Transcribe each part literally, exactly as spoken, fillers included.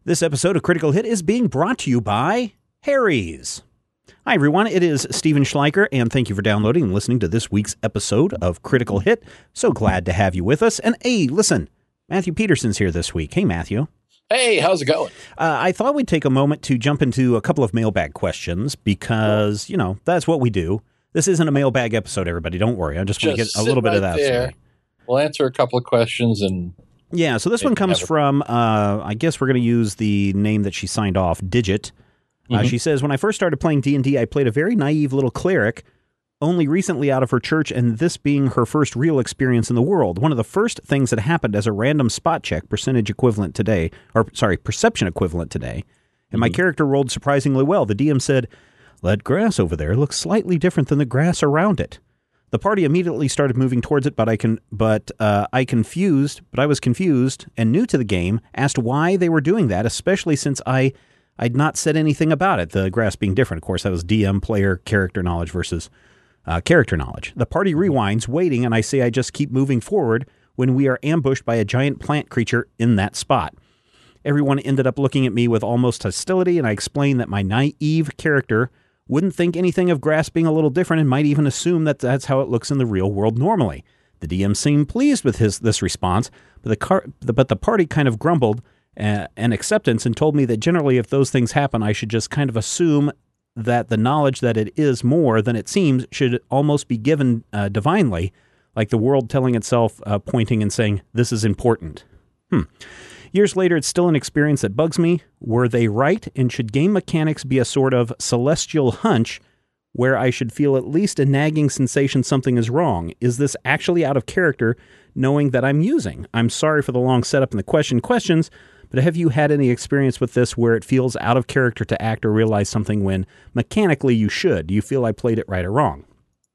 This episode of Critical Hit is being brought to you by Harry's. Hi, everyone. It is Steven Schleicher, and thank you for downloading and listening to this week's episode of Critical Hit. So glad to have you with us. And hey, listen, Matthew Peterson's here this week. Hey, Matthew. Hey, how's it going? Uh, I thought we'd take a moment to jump into a couple of mailbag questions because, you know, that's what we do. This isn't a mailbag episode, everybody. Don't worry. I just, just want to get a little bit right of that. There. We'll answer a couple of questions and... Yeah, so this one comes from, uh, I guess we're going to use the name that she signed off, Digit. Uh, mm-hmm. She says, when I first started playing D and D, I played a very naive little cleric, only recently out of her church, and this being her first real experience in the world. One of the first things that happened as a random spot check, percentage equivalent today, or sorry, perception equivalent today, and mm-hmm. my character rolled surprisingly well. The D M said, that grass over there looks slightly different than the grass around it. The party immediately started moving towards it, but I can, but uh, I confused, but I was confused and new to the game, asked why they were doing that, especially since I, I'd not said anything about it. The grass being different, of course, that was D M player character knowledge versus uh, character knowledge. The party rewinds, waiting, and I say I just keep moving forward when we are ambushed by a giant plant creature in that spot. Everyone ended up looking at me with almost hostility, and I explained that my naive character wouldn't think anything of grass being a little different and might even assume that that's how it looks in the real world normally. The D M seemed pleased with his this response, but the, car, the, but the party kind of grumbled uh, an acceptance and told me that generally if those things happen, I should just kind of assume that the knowledge that it is more than it seems should almost be given uh, divinely, like the world telling itself, uh, pointing and saying, this is important. Hmm. Years later, it's still an experience that bugs me. Were they right? And should game mechanics be a sort of celestial hunch where I should feel at least a nagging sensation something is wrong? Is this actually out of character, knowing that I'm using? I'm sorry for the long setup and the question questions, but have you had any experience with this where it feels out of character to act or realize something when mechanically you should? Do you feel I played it right or wrong?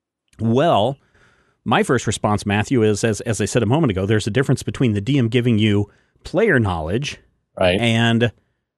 Well, my first response, Matthew, is, as, as I said a moment ago, there's a difference between the D M giving you player knowledge, right, and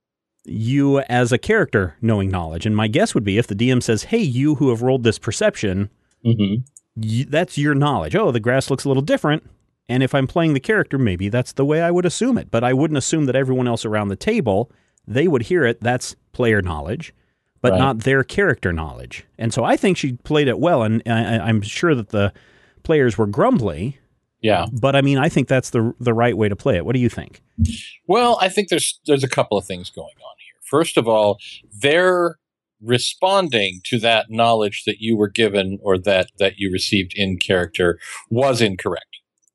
you as a character knowing knowledge. And my guess would be if the D M says, hey, you who have rolled this perception, mm-hmm. you, that's your knowledge. Oh, the grass looks a little different. And if I'm playing the character, maybe that's the way I would assume it. But I wouldn't assume that everyone else around the table, they would hear it. That's player knowledge, but right. not their character knowledge. And so I think she played it well. And I, I'm sure that the players were grumbly. Yeah. But I mean, I think that's the the right way to play it. What do you think? Well, I think there's there's a couple of things going on here. First of all, they're responding to that knowledge that you were given or that, that you received in character was incorrect.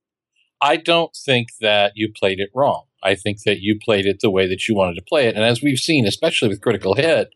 I don't think that you played it wrong. I think that you played it the way that you wanted to play it. And as we've seen, especially with Critical Hit,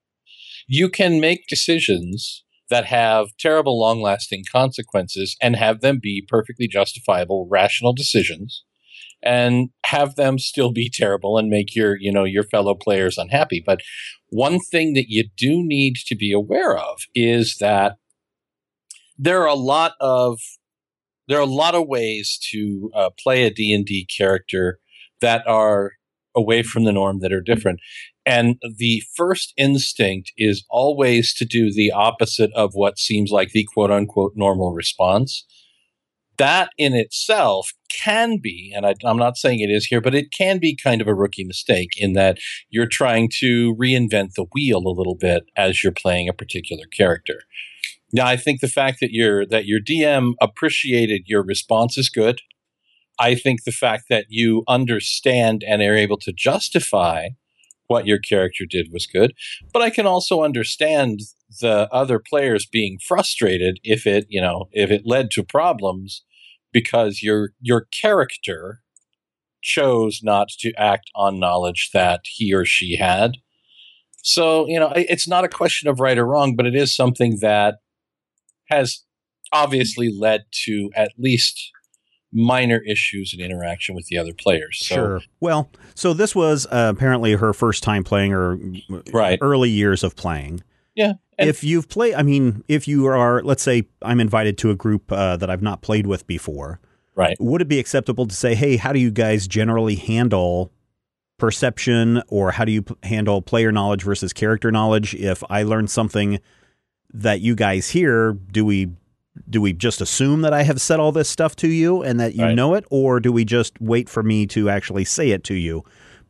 you can make decisions that have terrible, long-lasting consequences and have them be perfectly justifiable, rational decisions, and have them still be terrible and make your, you know, your fellow players unhappy. But one thing that you do need to be aware of is that there are a lot of there are a lot of ways to uh, play a D and D character that are away from the norm, that are different. And the first instinct is always to do the opposite of what seems like the quote unquote normal response. That in itself can be, and I, I'm not saying it is here, but it can be kind of a rookie mistake in that you're trying to reinvent the wheel a little bit as you're playing a particular character. Now, I think the fact that your that your D M appreciated your response is good. I think the fact that you understand and are able to justify what your character did was good, but I can also understand the other players being frustrated if it, you know, if it led to problems because your your character chose not to act on knowledge that he or she had. So, you know, it's not a question of right or wrong, but it is something that has obviously led to at least minor issues in interaction with the other players. So, sure. Well, so this was uh, apparently her first time playing or right. early years of playing. Yeah. If you've played, I mean, if you are, let's say I'm invited to a group uh, that I've not played with before. Right. Would it be acceptable to say, hey, how do you guys generally handle perception, or how do you p- handle player knowledge versus character knowledge? If I learn something that you guys hear, do we do we just assume that I have said all this stuff to you and that you right. know it, or do we just wait for me to actually say it to you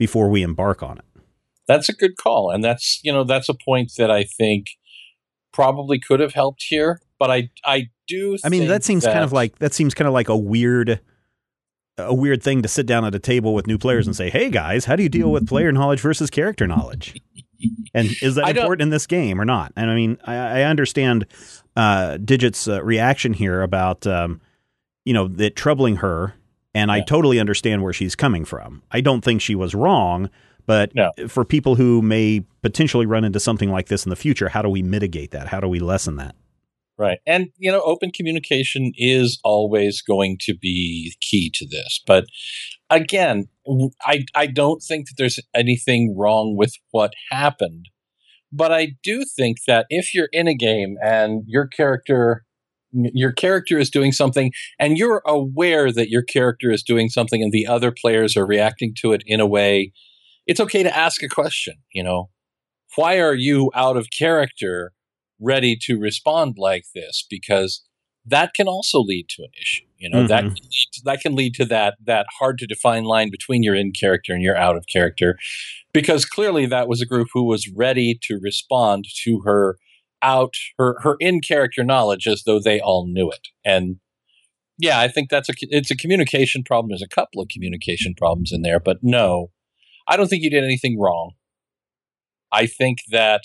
before we embark on it. That's a good call. And that's, you know, that's a point that I think probably could have helped here. But I, I do I mean, think that seems that, kind of like, that seems kind of like a weird, a weird thing to sit down at a table with new players and say, hey guys, how do you deal with player knowledge versus character knowledge? And is that important in this game or not? And I mean, I, I understand uh, Digit's uh, reaction here about, um, you know, it troubling her. And yeah. I totally understand where she's coming from. I don't think she was wrong. But no. for people who may potentially run into something like this in the future, how do we mitigate that? How do we lessen that? Right. And, you know, open communication is always going to be key to this. But again, I, I don't think that there's anything wrong with what happened. But I do think that if you're in a game and your character, your character is doing something and you're aware that your character is doing something and the other players are reacting to it in a way, it's okay to ask a question, you know, why are you out of character ready to respond like this? Because that can also lead to an issue, you know, mm-hmm. that, can lead to, that can lead to that, that hard to define line between your in character and your out of character, because clearly that was a group who was ready to respond to her out, her, her in character knowledge as though they all knew it. And yeah, I think that's a, it's a communication problem. There's a couple of communication problems in there, but no, I don't think you did anything wrong. I think that,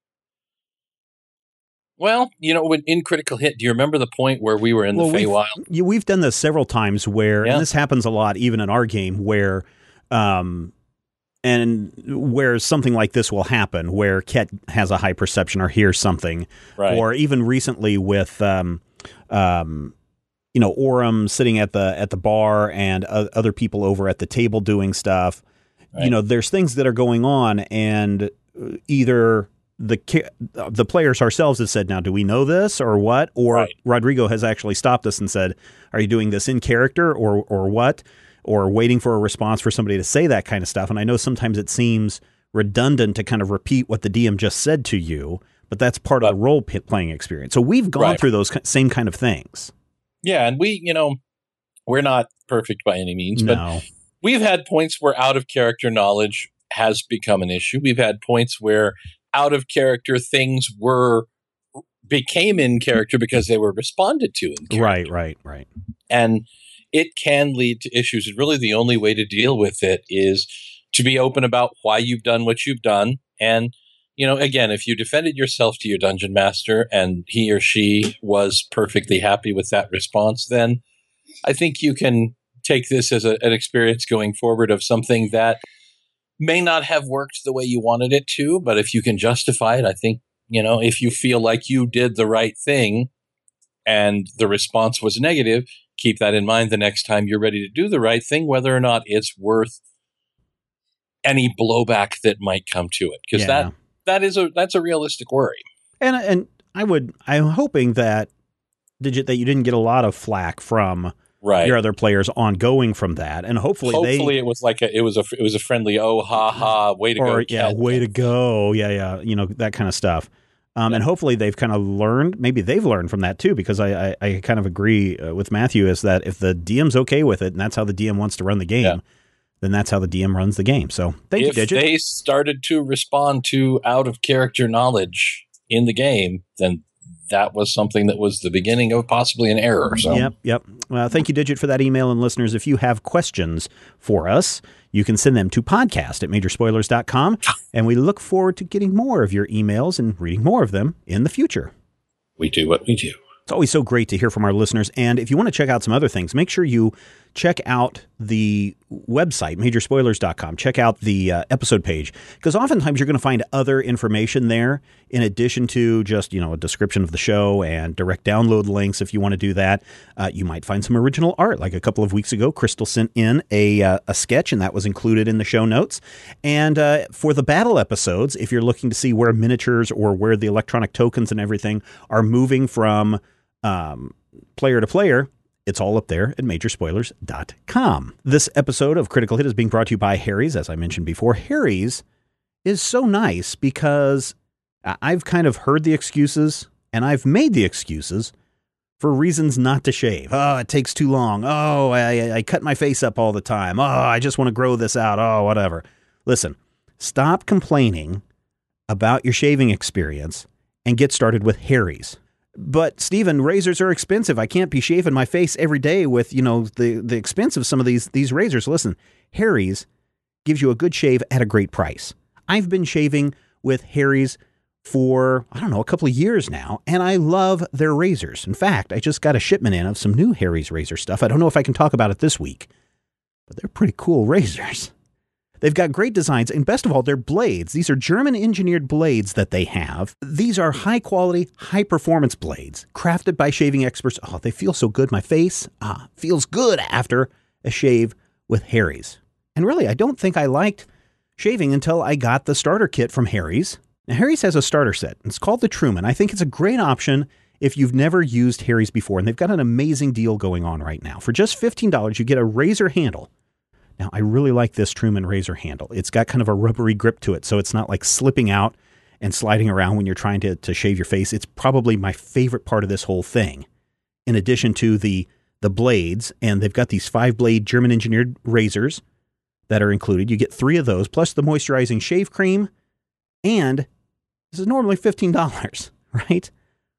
well, you know, when in Critical Hit, do you remember the point where we were in well, the Feywild? We've, we've done this several times where, yeah. and this happens a lot even in our game, where, um, and where something like this will happen, where Ket has a high perception or hears something, right. or even recently with, um, um, you know, Orem sitting at the at the bar and uh, other people over at the table doing stuff. Right. You know, there's things that are going on, and either the the players ourselves have said, now, do we know this or what? Or right. Rodrigo has actually stopped us and said, are you doing this in character or or what? Or waiting for a response for somebody to say that kind of stuff. And I know sometimes it seems redundant to kind of repeat what the D M just said to you, but that's part but, of the role-playing experience. So we've gone right. through those same kind of things. Yeah, and we, you know, we're not perfect by any means, no. but we've had points where out-of-character knowledge has become an issue. We've had points where out-of-character things were became in character because they were responded to in character. Right, right, right. And it can lead to issues. And really the only way to deal with it is to be open about why you've done what you've done. And, you know, again, if you defended yourself to your dungeon master and he or she was perfectly happy with that response, then I think you can take this as a, an experience going forward of something that may not have worked the way you wanted it to, but if you can justify it, I think, you know, if you feel like you did the right thing and the response was negative, keep that in mind the next time you're ready to do the right thing, whether or not it's worth any blowback that might come to it. Because yeah. that that is a that's a realistic worry. And and I would I'm hoping that Digit that you didn't get a lot of flack from right. your other players ongoing from that, and hopefully, hopefully they, it was like a, it was a it was a friendly oh ha ha way to or, go yeah Ket. way to go yeah yeah you know that kind of stuff. Um, and hopefully they've kind of learned, maybe they've learned from that too, because I, I, I kind of agree uh, with Matthew is that if the D M's okay with it and that's how the D M wants to run the game, yeah. then that's how the D M runs the game. So thank if you, Digit. If they started to respond to out of character knowledge in the game, then that was something that was the beginning of possibly an error. So. Yep, yep. Well, thank you, Digit, for that email. And listeners, if you have questions for us, you can send them to podcast at major spoilers dot com. And we look forward to getting more of your emails and reading more of them in the future. We do what we do. It's always so great to hear from our listeners. And if you want to check out some other things, make sure you check out the website, major spoilers dot com. Check out the uh, episode page, because oftentimes you're going to find other information there in addition to just, you know, a description of the show and direct download links. If you want to do that, uh, you might find some original art. Like a couple of weeks ago, Crystal sent in a, uh, a sketch, and that was included in the show notes. And uh, for the battle episodes, if you're looking to see where miniatures or where the electronic tokens and everything are moving from um, player to player, it's all up there at major spoilers dot com. This episode of Critical Hit is being brought to you by Harry's. As I mentioned before, Harry's is so nice because I've kind of heard the excuses and I've made the excuses for reasons not to shave. Oh, it takes too long. Oh, I, I cut my face up all the time. Oh, I just want to grow this out. Oh, whatever. Listen, stop complaining about your shaving experience and get started with Harry's. But, Stephen, razors are expensive. I can't be shaving my face every day with, you know, the, the expense of some of these, these razors. Listen, Harry's gives you a good shave at a great price. I've been shaving with Harry's for, I don't know, a couple of years now, and I love their razors. In fact, I just got a shipment in of some new Harry's razor stuff. I don't know if I can talk about it this week, but they're pretty cool razors. They've got great designs, and best of all, they're blades. These are German-engineered blades that they have. These are high-quality, high-performance blades, crafted by shaving experts. Oh, they feel so good. My face ah, feels good after a shave with Harry's. And really, I don't think I liked shaving until I got the starter kit from Harry's. Now, Harry's has a starter set. It's called the Truman. I think it's a great option if you've never used Harry's before, and they've got an amazing deal going on right now. For just fifteen dollars, you get a razor handle. Now, I really like this Truman razor handle. It's got kind of a rubbery grip to it, so it's not like slipping out and sliding around when you're trying to, to shave your face. It's probably my favorite part of this whole thing, in addition to the, the blades. And they've got these five-blade German-engineered razors that are included. You get three of those, plus the moisturizing shave cream, and this is normally fifteen dollars, right?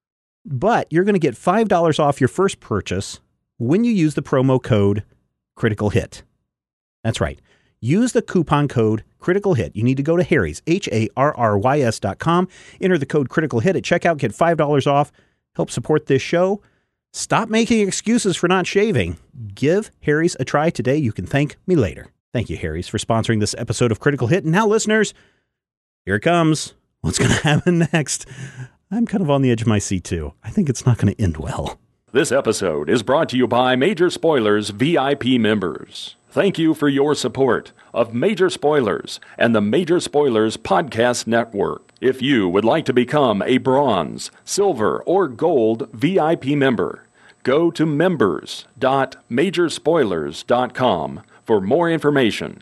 But you're going to get five dollars off your first purchase when you use the promo code Critical Hit. That's right. Use the coupon code Critical Hit. You need to go to Harry's, H A R R Y S dot com. Enter the code Critical Hit at checkout. Get five dollars off. Help support this show. Stop making excuses for not shaving. Give Harry's a try today. You can thank me later. Thank you, Harry's, for sponsoring this episode of Critical Hit. And now, listeners, here it comes. What's going to happen next? I'm kind of on the edge of my seat, too. I think it's not going to end well. This episode is brought to you by Major Spoilers V I P members. Thank you for your support of Major Spoilers and the Major Spoilers Podcast Network. If you would like to become a bronze, silver, or gold V I P member, go to members dot major spoilers dot com for more information.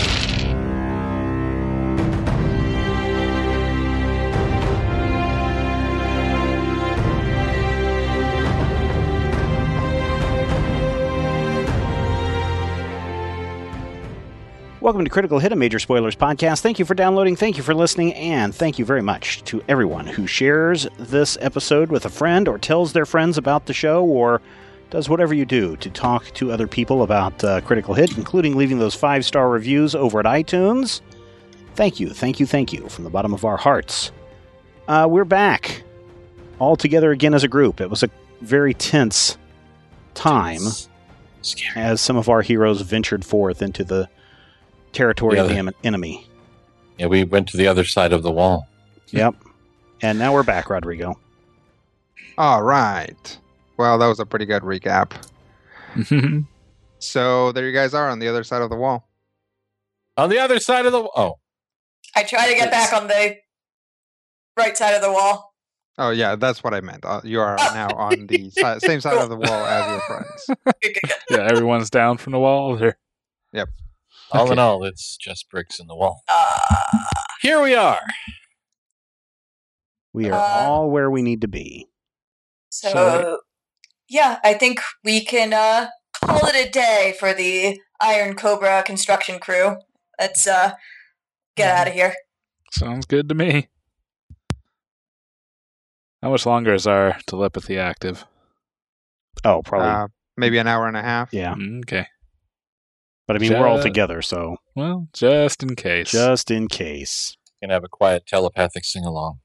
Welcome to Critical Hit, a Major Spoilers podcast. Thank you for downloading, thank you for listening, and thank you very much to everyone who shares this episode with a friend or tells their friends about the show or does whatever you do to talk to other people about uh, Critical Hit, including leaving those five-star reviews over at iTunes. Thank you, thank you, thank you from the bottom of our hearts. Uh, we're back all together again as a group. It was a very tense time as some of our heroes ventured forth into the territory of the em- enemy. Yeah, we went to the other side of the wall. Yep. And now we're back, Rodrigo. All right. Well, that was a pretty good recap. So there you guys are on the other side of the wall. On the other side of the wall. Oh. I try to get back on the right side of the wall. Oh, yeah, that's what I meant. Uh, you are now on the si- same side of the wall as your friends. Yeah, everyone's down from the wall there. Yep. All Okay. in all, it's just bricks in the wall. Uh, Here we are. We are Uh, all where we need to be. so, So- yeah, I think we can uh, call it a day for the Iron Cobra construction crew. Let's uh, get out of here. Sounds good to me. How much longer is our telepathy active? Oh, probably. Uh, maybe an hour and a half. yeah. Okay. But I mean, we're all Ju- together, so Well, just in case. just in case. Gonna have a quiet telepathic sing-along.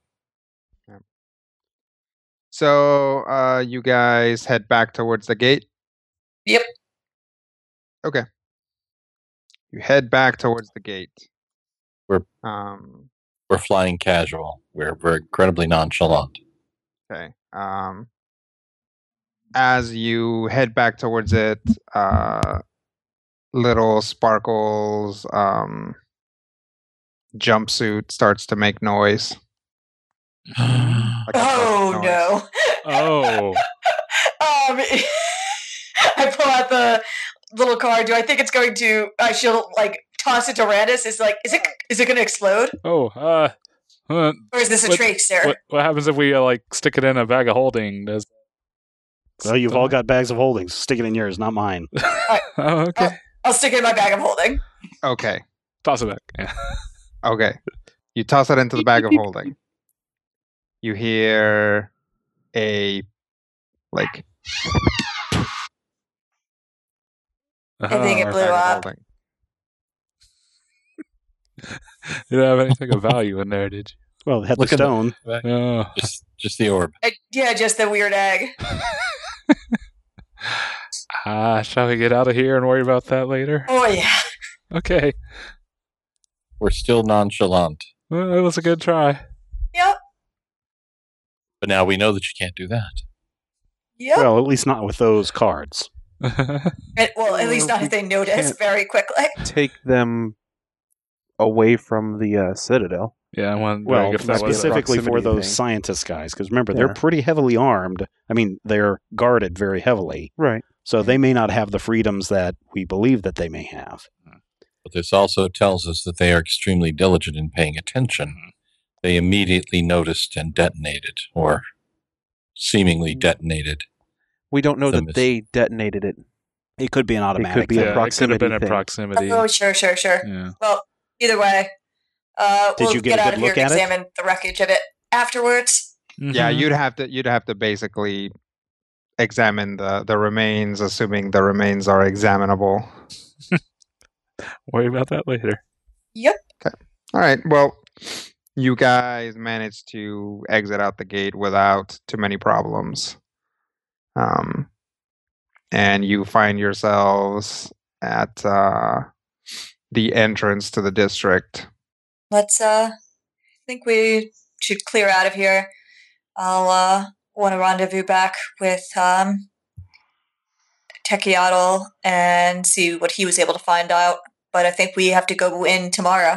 So uh, you guys head back towards the gate? Yep. Okay. You head back towards the gate. We're- Um, We're flying casual. We're, we're incredibly nonchalant. okay. Um, as you head back towards it, uh, little Sparkle's um, jumpsuit starts to make noise. Like a Oh, noise. no. Oh. um, I pull out the little card. Do I think it's going to... I should, like, toss it to Randus. It's like, is it is it going to explode? Oh, uh, uh, Or is this a What- tracer? what, what happens if we, uh, like, stick it in a bag of holding? Does... Well, you've all got bags of holdings. Stick it in yours, not mine. Oh, okay. I'll stick it in my bag of holding. Okay. Toss it back. Yeah. Okay. You toss it into the bag of holding. You hear a like I think it Uh, blew bag of up. holding. you don't have anything of value in there, did Well, it had Look the at the- stone. you? No. Just, just the orb. I, yeah, just the weird egg. Ah, shall we get out of here and worry about that later? Oh yeah. Okay. We're still nonchalant, Well, it was a good try. Yep. but now we know that you can't do that. Yep. Well, at least not with those cards. And- well, at least Well, not we if they notice can't- very quickly. Take them away from the uh, Citadel. yeah, I wondered Well, if that was specifically for proximity those thing. scientist guys, because remember, Yeah. they're pretty heavily armed. I mean, they're guarded very heavily. Right. So they may not have the freedoms that we believe that they may have. But this also tells us that they are extremely diligent in paying attention. They immediately noticed and detonated, or seemingly detonated. We don't know The that mis- they detonated it. It could be an automatic. be thing. a yeah, it could have been a proximity proximity. Oh, sure, sure, sure. Yeah. Well, either way, uh, Did we'll you get a out good of here look and at it? examine the wreckage of it afterwards. Yeah, Mhm. you'd have to you'd have to basically examine the the remains, assuming the remains are examinable. Worry about that later. Yep. All right. Well, you guys managed to exit out the gate without too many problems. Um, and you find yourselves at uh, the entrance to the district. Let's, uh, I think we should clear out of here. I'll, uh, want to rendezvous back with, um, Tekiatl and see what he was able to find out. But I think we have to go in tomorrow.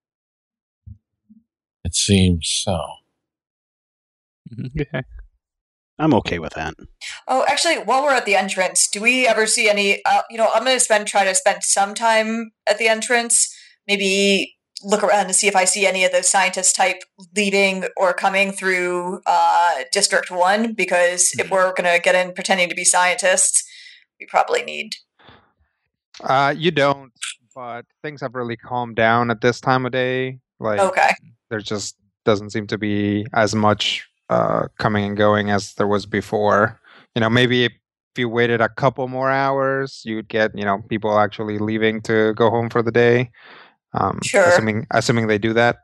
It seems so. Okay. I'm okay with that. Oh, actually, while we're at the entrance, do we ever see any? Uh, you know, I'm going to spend try to spend some time at the entrance. Maybe look around to see if I see any of those scientist type leaving or coming through uh, District One. Because if we're going to get in pretending to be scientists, we probably need. Uh, you don't, but things have really calmed down at this time of day. Like, Okay. there just doesn't seem to be as much uh, coming and going as there was before. You know, maybe if you waited a couple more hours, you'd get, you know, people actually leaving to go home for the day. Um, Sure. Assuming, assuming they do that.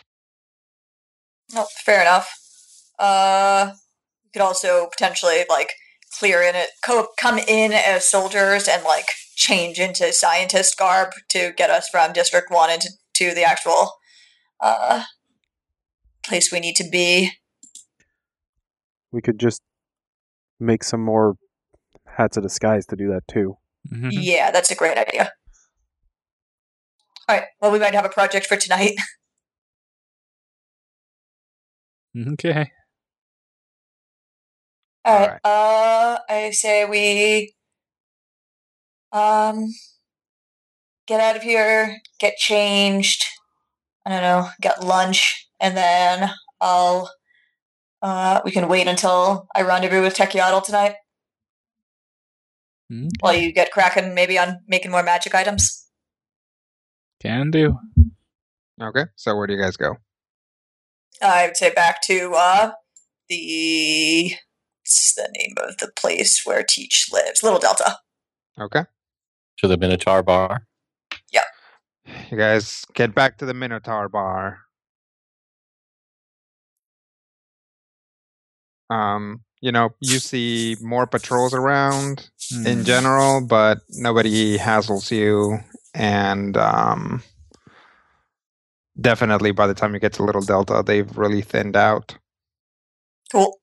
Oh, fair enough. Uh, we could also potentially like clear in it, co- come in as soldiers and like change into scientist garb to get us from District One into to the actual uh place we need to be. We could just make some more hats of disguise to do that too. Mhm. Yeah, that's a great idea. All right. Well, we might have a project for tonight. Okay. All right. Alright. Uh, I say we um get out of here, get changed. I don't know, get lunch, and then I'll uh we can wait until I rendezvous with Tekiatl tonight Mhm. while you get cracking maybe on making more magic items. Can do. Okay. So where do you guys go? I would say back to uh the what's the name of the place where Teach lives? Little Delta. Okay. To the Minotaur Bar. You guys get back to the Minotaur Bar. Um, you know, you see more patrols around in Hmm. general, but nobody hassles you. And um, definitely by the time you get to Little Delta, they've really thinned out. Cool.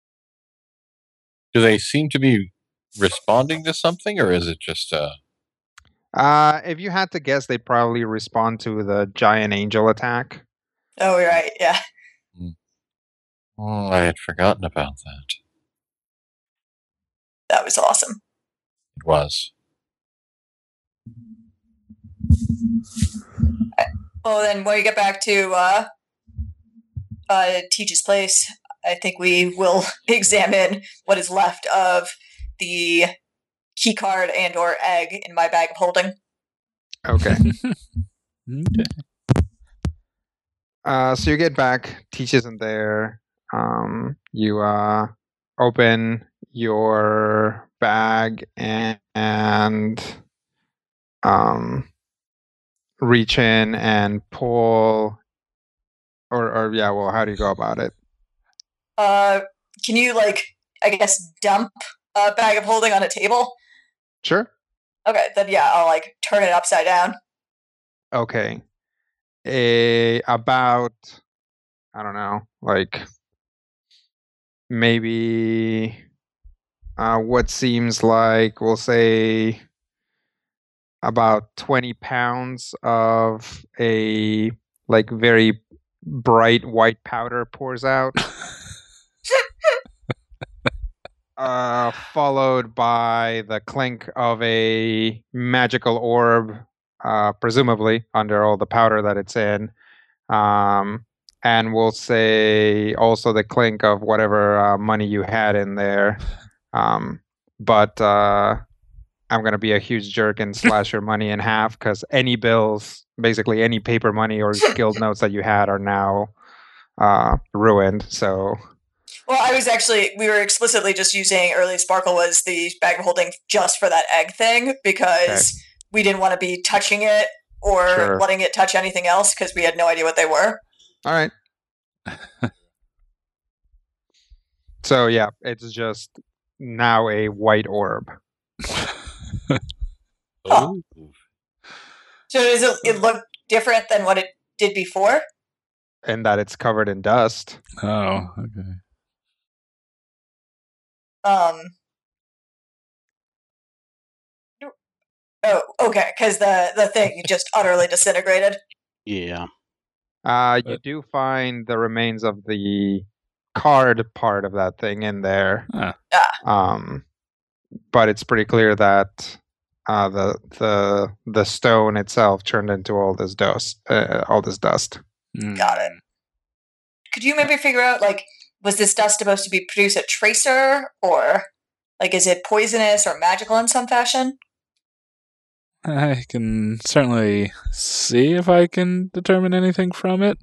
Do they seem to be responding to something, or is it just uh Uh, if you had to guess, they'd probably respond to the giant angel attack. Oh, you're right. Yeah. oh, I had forgotten about that. That was awesome. It was. Well, then when we get back to uh, uh, Teach's place, I think we will examine what is left of the key card and or egg in my bag of holding. Okay. Okay. Uh, so you get back. Teach isn't there. Um, you uh, open your bag and, and um, reach in and pull. Or, or yeah, well, how do you go about it? Uh, can you like, I guess, dump a bag of holding on a table? Sure. Okay, then yeah, I'll like turn it upside down. Okay. A about I don't know, like maybe uh, what seems like we'll say about twenty pounds of a like very bright white powder pours out. Uh, followed by the clink of a magical orb, uh, presumably under all the powder that it's in. Um, and we'll say also the clink of whatever uh, money you had in there. Um, but uh, I'm going to be a huge jerk and slash your money in half because any bills, basically any paper money or guild notes that you had are now uh, ruined. So. Well, I was actually, we were explicitly just using Early Sparkle was the bag of holding just for that egg thing because okay. we didn't want to be touching it or sure. letting it touch anything else because we had no idea what they were. All right. So, yeah, it's just now a white orb. Oh. So does it, it look different than what it did before? In that it's covered in dust. Oh, okay. Um. Oh, okay. Because the the thing just utterly disintegrated. Yeah. Uh, you do find the remains of the card part of that thing in there. Huh. Um, but it's pretty clear that uh, the the the stone itself turned into all this dust. Uh, all this dust. Mm. Got it. Could you maybe figure out like? Was this dust supposed to be produce a tracer, or like is it poisonous or magical in some fashion? I can certainly see if I can determine anything from it.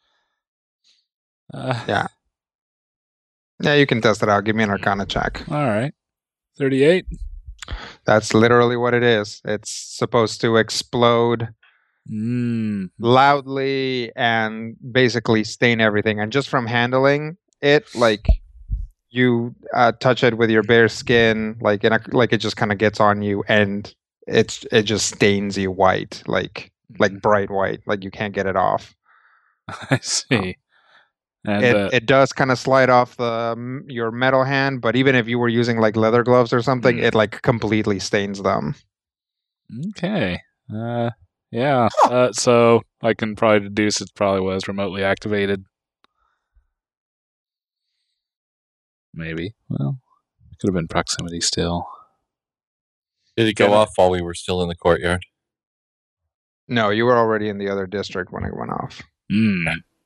Uh, yeah. Yeah, you can test it out. Give me an Arcana check. All right. thirty-eight. That's literally what it is. It's supposed to explode mm. loudly and basically stain everything. And just from handling it, like you uh, touch it with your bare skin, like in a, like it just kind of gets on you, and it's it just stains you white, like like bright white, like you can't get it off. I see. And, it uh, it does kind of slide off the your metal hand, but even if you were using like leather gloves or something, mm. it like completely stains them. Okay. Uh, yeah. Uh, so I can probably deduce it probably was remotely activated. Maybe. Well, it could have been proximity still. Did it go yeah. off while we were still in the courtyard? No, you were already in the other district when it went off. Mm.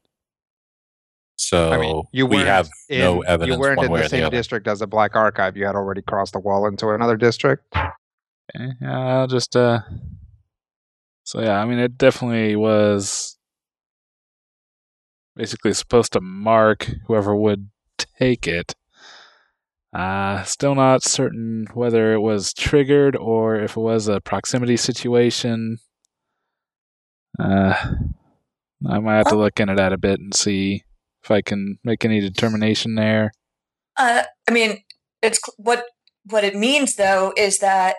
So I mean, you we have in, no evidence. You weren't one in way the or same the other. district as the Black Archive. You had already crossed the wall into another district. Okay, I'll just uh. So yeah, I mean, it definitely was basically supposed to mark whoever would take it. Uh, still not certain whether it was triggered or if it was a proximity situation. Uh, I might have to look into that a bit and see if I can make any determination there. Uh, I mean, it's what what it means though is that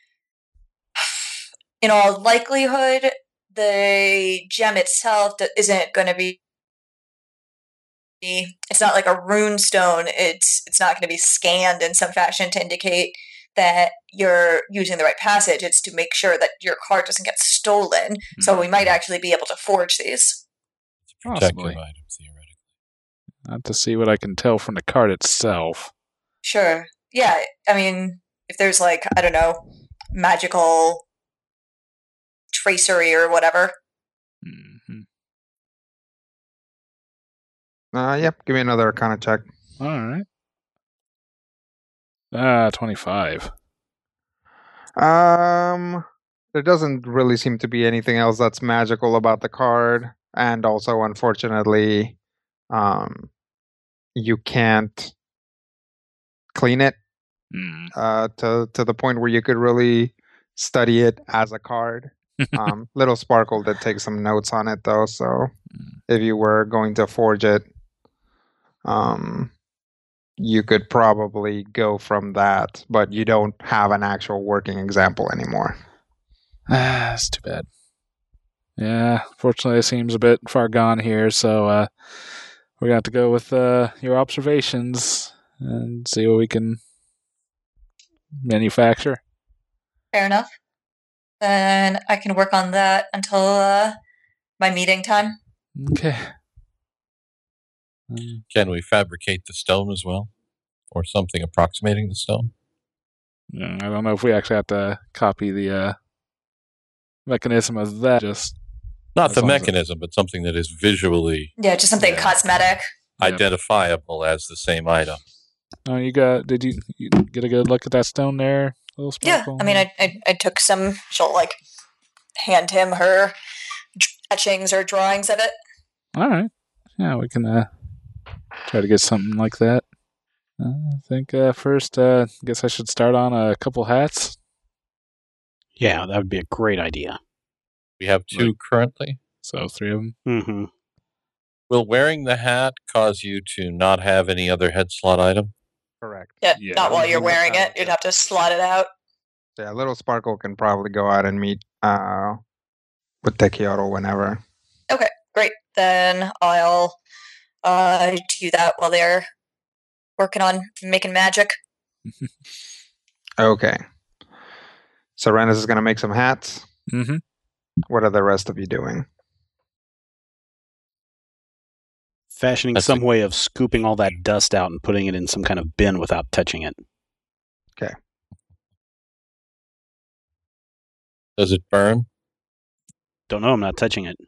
in all likelihood, the gem itself isn't going to be. It's not like a rune stone. It's it's not going to be scanned in some fashion to indicate that you're using the right passage. It's to make sure that your card doesn't get stolen. Mm-hmm. So we might actually be able to forge these. It's a protective item, theoretically. Not to see what I can tell from the card itself. Sure. Yeah. I mean, if there's like I don't know, magical tracery or whatever. Mm-hmm. Uh, yep. Give me another Arcana check. All right. Ah, uh, twenty-five. Um, there doesn't really seem to be anything else that's magical about the card, and also, unfortunately, um, you can't clean it Hmm. uh, to to the point where you could really study it as a card. Um, Little Sparkle did take some notes on it, though, so if you were going to forge it, um, you could probably go from that, but you don't have an actual working example anymore. Ah, that's too bad. Yeah, fortunately, it seems a bit far gone here, so uh, we're going to have to go with uh, your observations and see what we can manufacture. Fair enough. Then I can work on that until uh, my meeting time. Okay. Um, Can we fabricate the stone as well? Or something approximating the stone? I don't know if we actually have to copy the uh, mechanism of that. Just Not As the long as it- mechanism, but something that is visually Yeah, just something Yeah. cosmetic. Yep. identifiable as the same item. Oh, you got? Did you, you get a good look at that stone there, Little Yeah, Sparkle? I mean, I, I I took some. She'll like hand him her etchings or drawings of it. All right. Yeah, we can uh, try to get something like that. Uh, I think uh, first, uh, I guess I should start on a couple hats. Yeah, that would be a great idea. We have two Right. currently. So three of them. Mm-hmm. Will wearing the hat cause you to not have any other head slot item? Correct. Yeah, Yeah. not while you're Mhm. wearing it. You'd have to slot it out. Yeah, Little Sparkle can probably go out and meet uh, with Tekioro whenever. Great. Then I'll uh, do that while they're working on making magic. Okay. So Renus is going to make some hats. Mm-hmm. What are the rest of you doing? Fashioning That's some a- way of scooping all that dust out and putting it in some kind of bin without touching it. Does it burn? Don't know, I'm not touching it.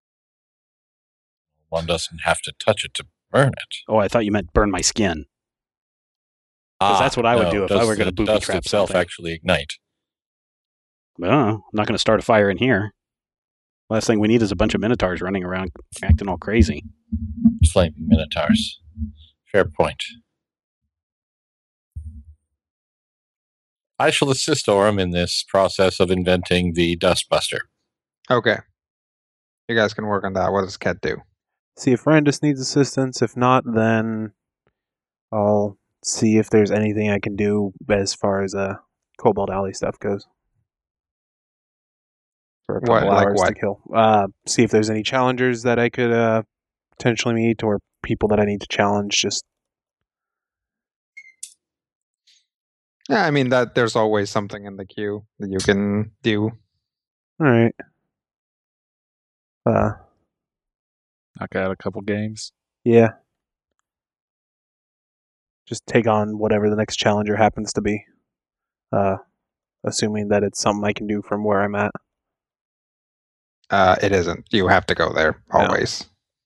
One doesn't have to touch it to burn it. Oh, I thought you meant burn my skin. 'Cause that's what I would no. do if I Does were gonna the booby dust trap itself something. actually ignite? Oh, I'm not going to start a fire in here. Last thing we need is a bunch of minotaurs running around acting all crazy. Flaming minotaurs. Fair point. I shall assist Orem in this process of inventing the Dustbuster. Okay. You guys can work on that. What does Ket do? See if Randus needs assistance. If not, then I'll see if there's anything I can do as far as uh, Cobalt Alley stuff goes. For a What- couple like hours what? to kill. Uh, see if there's any challengers that I could uh, potentially meet, or people that I need to challenge. Just Yeah, I mean that there's always something in the queue that you can do. all right. Uh, Knock out a couple games. yeah. Just take on whatever the next challenger happens to be. Uh, assuming that it's something I can do from where I'm at. Uh, it isn't. You have to go there No. always.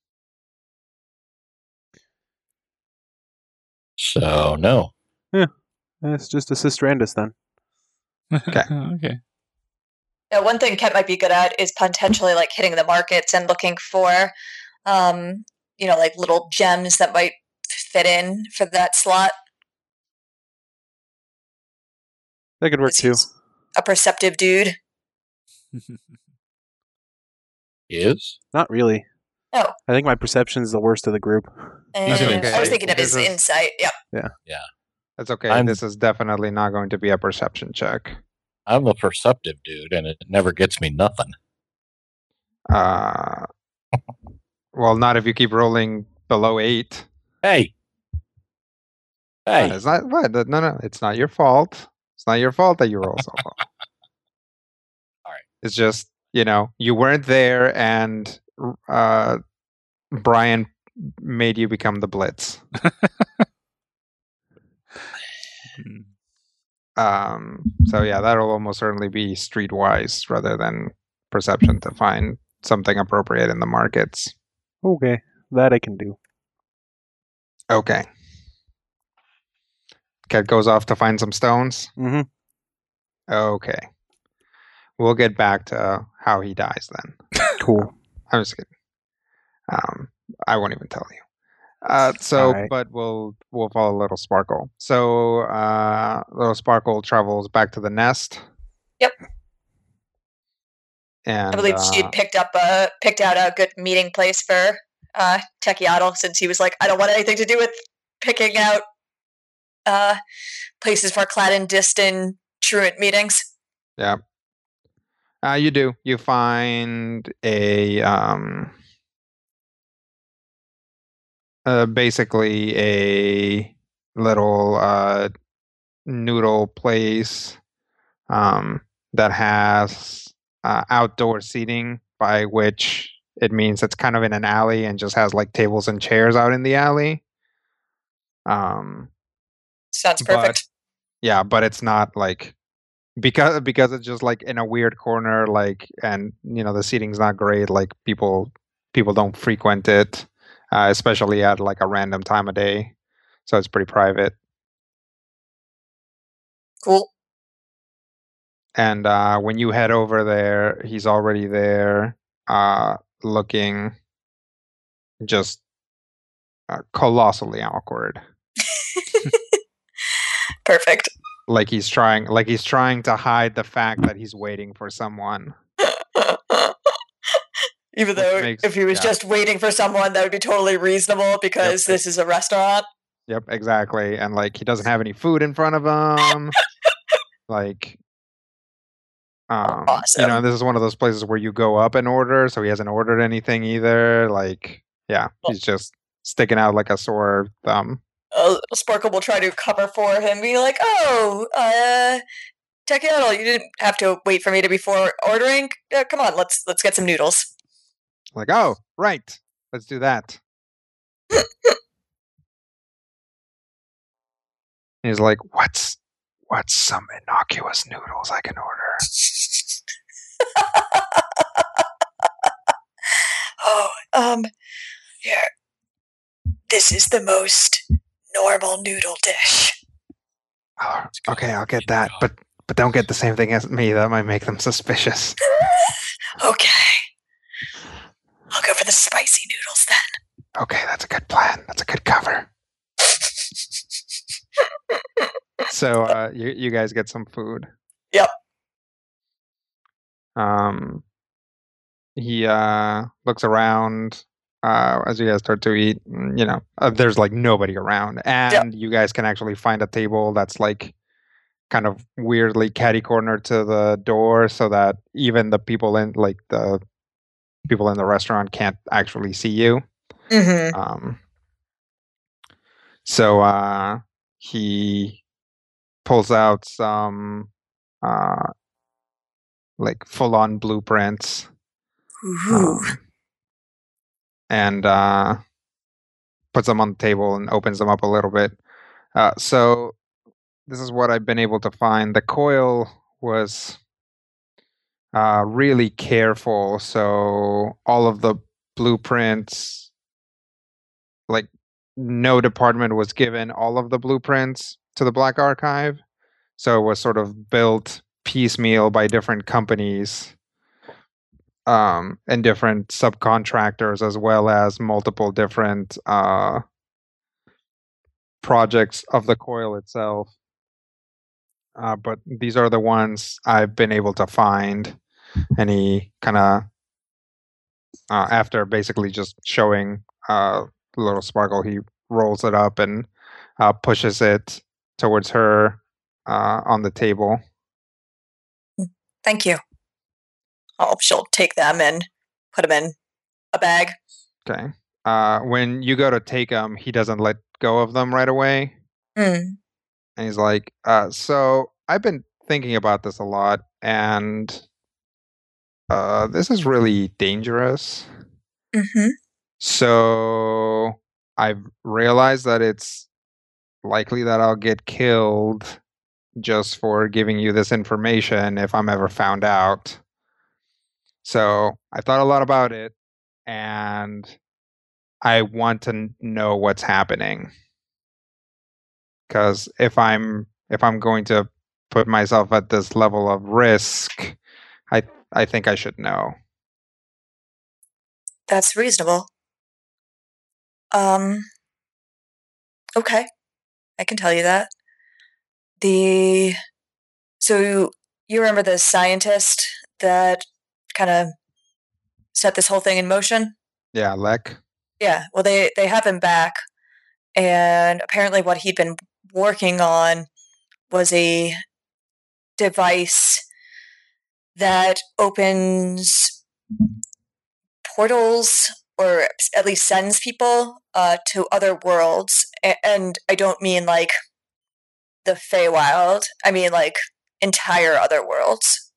So, no. It's just assist Randus then. Okay. Okay. Yeah, one thing Kent might be good at is potentially like hitting the markets and looking for, um, you know, like little gems that might fit in for that slot. That could work 'cause too. he's a perceptive dude. Is? Not really. Oh. I think my perception is the worst of the group. And He's an I was insight. thinking of his This is- insight. Yeah. That's okay. I'm- This is definitely not going to be a perception check. I'm a perceptive dude, and it never gets me nothing. Uh, well, not if you keep rolling below eight. Hey! Hey! It's not what? No, no, it's not your fault. It's not your fault that you roll so low. All right. It's just you know you weren't there, and uh, Brian made you become the Blitz. Hmm. Um, so yeah, that'll almost certainly be streetwise rather than perception to find something appropriate in the markets. Okay, that I can do. Okay. Cat goes off to find some stones. Mm-hmm. Okay. we'll get back to how he dies then. Cool. I'm just kidding. Um, I won't even tell you. Uh, so, All right. but we'll we'll follow Little Sparkle. So, uh, Little Sparkle travels back to the nest. Yep. And I believe uh, she had picked up a picked out a good meeting place for uh, Tekiatl, since he was like, I don't want anything to do with picking out uh, places for clandestine truant meetings. Yeah. Uh, you do. You find a um, uh, basically a little uh, noodle place um, that has uh, outdoor seating, by which it means it's kind of in an alley and just has like tables and chairs out in the alley. Um, Sounds but perfect. yeah, but it's not like because because it's just like in a weird corner, like, and you know the seating's not great. Like people people don't frequent it, uh, especially at like a random time of day. So it's pretty private. Cool. And uh, when you head over there, he's already there, uh, looking just uh, colossally awkward. Perfect. Like he's trying, like he's trying to hide the fact that he's waiting for someone. Even Which though makes- if he was yeah. just waiting for someone, that would be totally reasonable because Yep. this is a restaurant. Yep, exactly. And like he doesn't have any food in front of him. like, um, you know, Awesome. this is one of those places where you go up and order, so he hasn't ordered anything either. Like, yeah, he's just sticking out like a sore thumb. Uh, Sparkle will try to cover for him, be like, "Oh, uh, Tekiatl, you didn't have to wait for me to before ordering. Uh, come on, let's let's get some noodles." Like, oh, right, let's do that. He's like, what's what's some innocuous noodles I can order? Oh, um, here. This is the most normal noodle dish. Oh, okay, I'll get that, but but don't get the same thing as me. That might make them suspicious. Okay. I'll go for the spicy noodles then. Okay, that's a good plan. That's a good cover. So uh, you you guys get some food. Yep. Um, he uh looks around uh as you guys start to eat. mm, You know, uh, there's like nobody around, and you guys can actually find a table that's like kind of weirdly catty cornered to the door, so that even the people in like the people in the restaurant can't actually see you. Mm-hmm. Um, so uh, he pulls out some uh, like full-on blueprints, Ooh. um, and uh, puts them on the table and opens them up a little bit. Uh, so this is what I've been able to find. The coil was uh, really careful, so all of the blueprints, like no department was given all of the blueprints to the Black Archive, so it was sort of built piecemeal by different companies um, and different subcontractors, as well as multiple different uh, projects of the coil itself. Uh, but these are the ones I've been able to find. And he kind of, uh, after basically just showing uh, Little Sparkle, he rolls it up and uh, pushes it towards her uh, on the table. Thank you. Oh, she'll take them and put them in a bag. Okay. Uh, when you go to take them, he doesn't let go of them right away. Mm. And he's like, uh, so I've been thinking about this a lot, and uh, this is really dangerous. Mm-hmm. So I've realized that it's likely that I'll get killed just for giving you this information if I'm ever found out. So I thought a lot about it, and I want to n- know what's happening. Because if I'm if I'm going to put myself at this level of risk, I I think I should know. That's reasonable. Um, okay, I can tell you that. The so you remember the scientist that kind of set this whole thing in motion? Yeah, Lek. Yeah, well, they they have him back, and apparently, what he'd been working on was a device that opens portals, or at least sends people uh, to other worlds. A- and I don't mean like the Feywild. I mean like entire other worlds.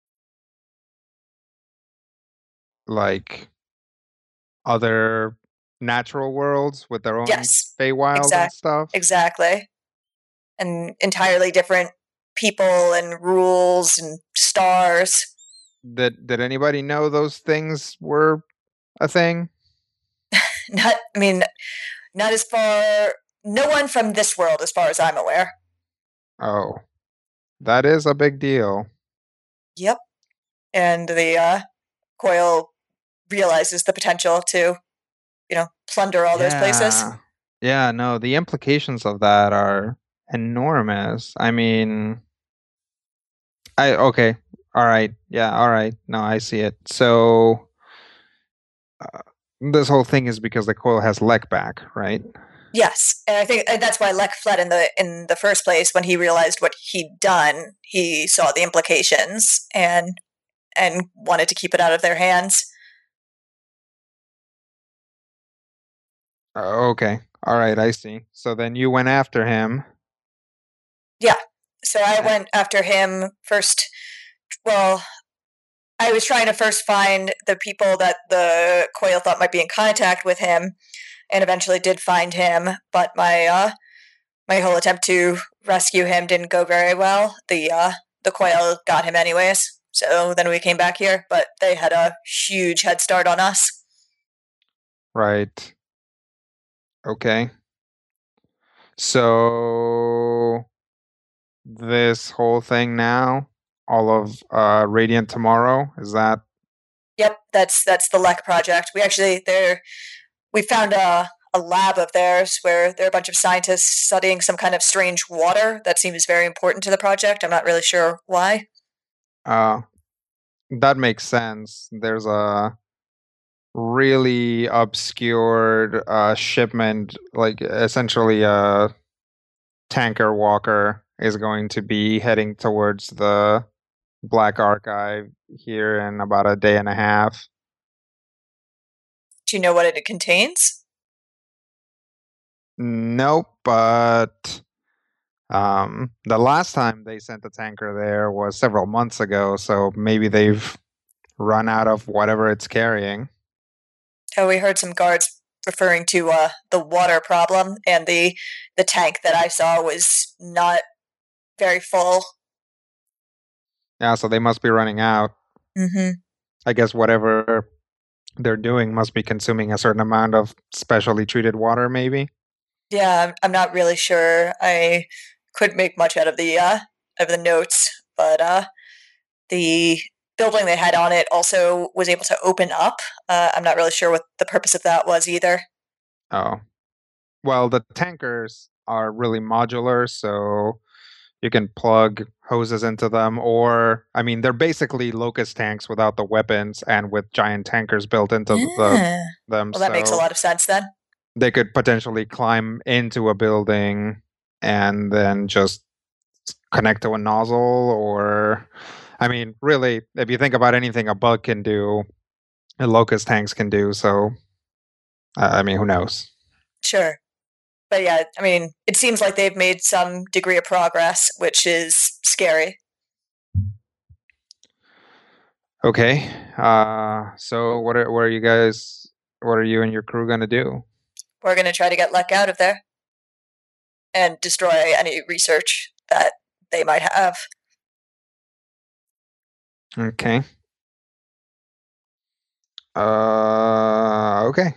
Like other natural worlds with their own Yes, Feywild and exact, stuff. exactly, and entirely different people and rules and stars. Did Did anybody know those things were a thing? Not, I mean, not as far. No one from this world, as far as I'm aware. Oh, that is a big deal. Yep. And the uh, Coil realizes the potential to, you know, plunder all those places. Yeah. Yeah, no, the implications of that are enormous. I mean, I okay, all right, yeah, all right. No, I see it. So uh, this whole thing is because the coil has Lek back, right? Yes, and I think and that's why Lek fled in the in the first place. When he realized what he'd done, he saw the implications and and wanted to keep it out of their hands. Uh, okay, all right, I see. So then you went after him. Yeah. So I went after him first. Well, I was trying to first find the people that the Coil thought might be in contact with him, and eventually did find him. But my uh, my whole attempt to rescue him didn't go very well. The uh, the Coil got him anyways. So then we came back here, but they had a huge head start on us. Right. Okay. So this whole thing now, all of uh, Radiant Tomorrow, is that? Yep, that's that's the Lek project. We actually there we found a a lab of theirs where there are a bunch of scientists studying some kind of strange water that seems very important to the project. I'm not really sure why. Uh, that makes sense. There's a really obscured uh, shipment, like essentially a tanker walker, is going to be heading towards the Black Archive here in about a day and a half. Do you know what it contains? Nope, but um, the last time they sent a tanker there was several months ago, so maybe they've run out of whatever it's carrying. Oh, we heard some guards referring to uh, the water problem, and the the tank that I saw was not very full. Yeah, so they must be running out. Mm-hmm. I guess whatever they're doing must be consuming a certain amount of specially treated water, maybe. Yeah, I'm, I'm not really sure. I couldn't make much out of the uh, of the notes, but uh, the building they had on it also was able to open up. Uh, I'm not really sure what the purpose of that was either. Oh, well, the tankers are really modular, so you can plug hoses into them, or I mean, they're basically locust tanks without the weapons and with giant tankers built into the, Yeah. them. Well, that makes a so lot of sense then. They could potentially climb into a building and then just connect to a nozzle, or I mean, really, if you think about anything a bug can do, a locust tanks can do. So, uh, I mean, who knows? Sure. But yeah, I mean, it seems like they've made some degree of progress, which is scary. Okay. Uh, so what are what are you guys? What are you and your crew gonna do? We're going to try to get Lek out of there and destroy any research that they might have. Okay. Uh, okay.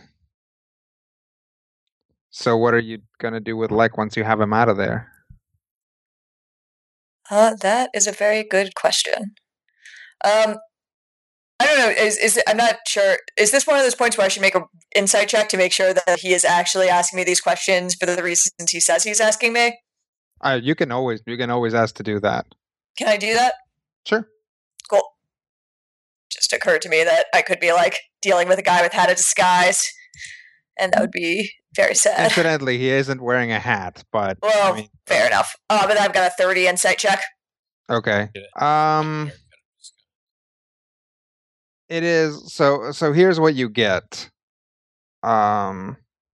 So what are you gonna do with Lek once you have him out of there? Uh, that is a very good question. Um, I don't know. Is is it, I'm not sure. Is this one of those points where I should make an insight check to make sure that he is actually asking me these questions for the reasons he says he's asking me? Uh, you can always you can always ask to do that. Can I do that? Sure. Cool. Just occurred to me that I could be like dealing with a guy without a disguise, and that would be very sad. Incidentally, he isn't wearing a hat, but Well, I mean, fair enough. Uh, but I've got a thirty insight check. okay. Um, it is so. So here's what you get. Um,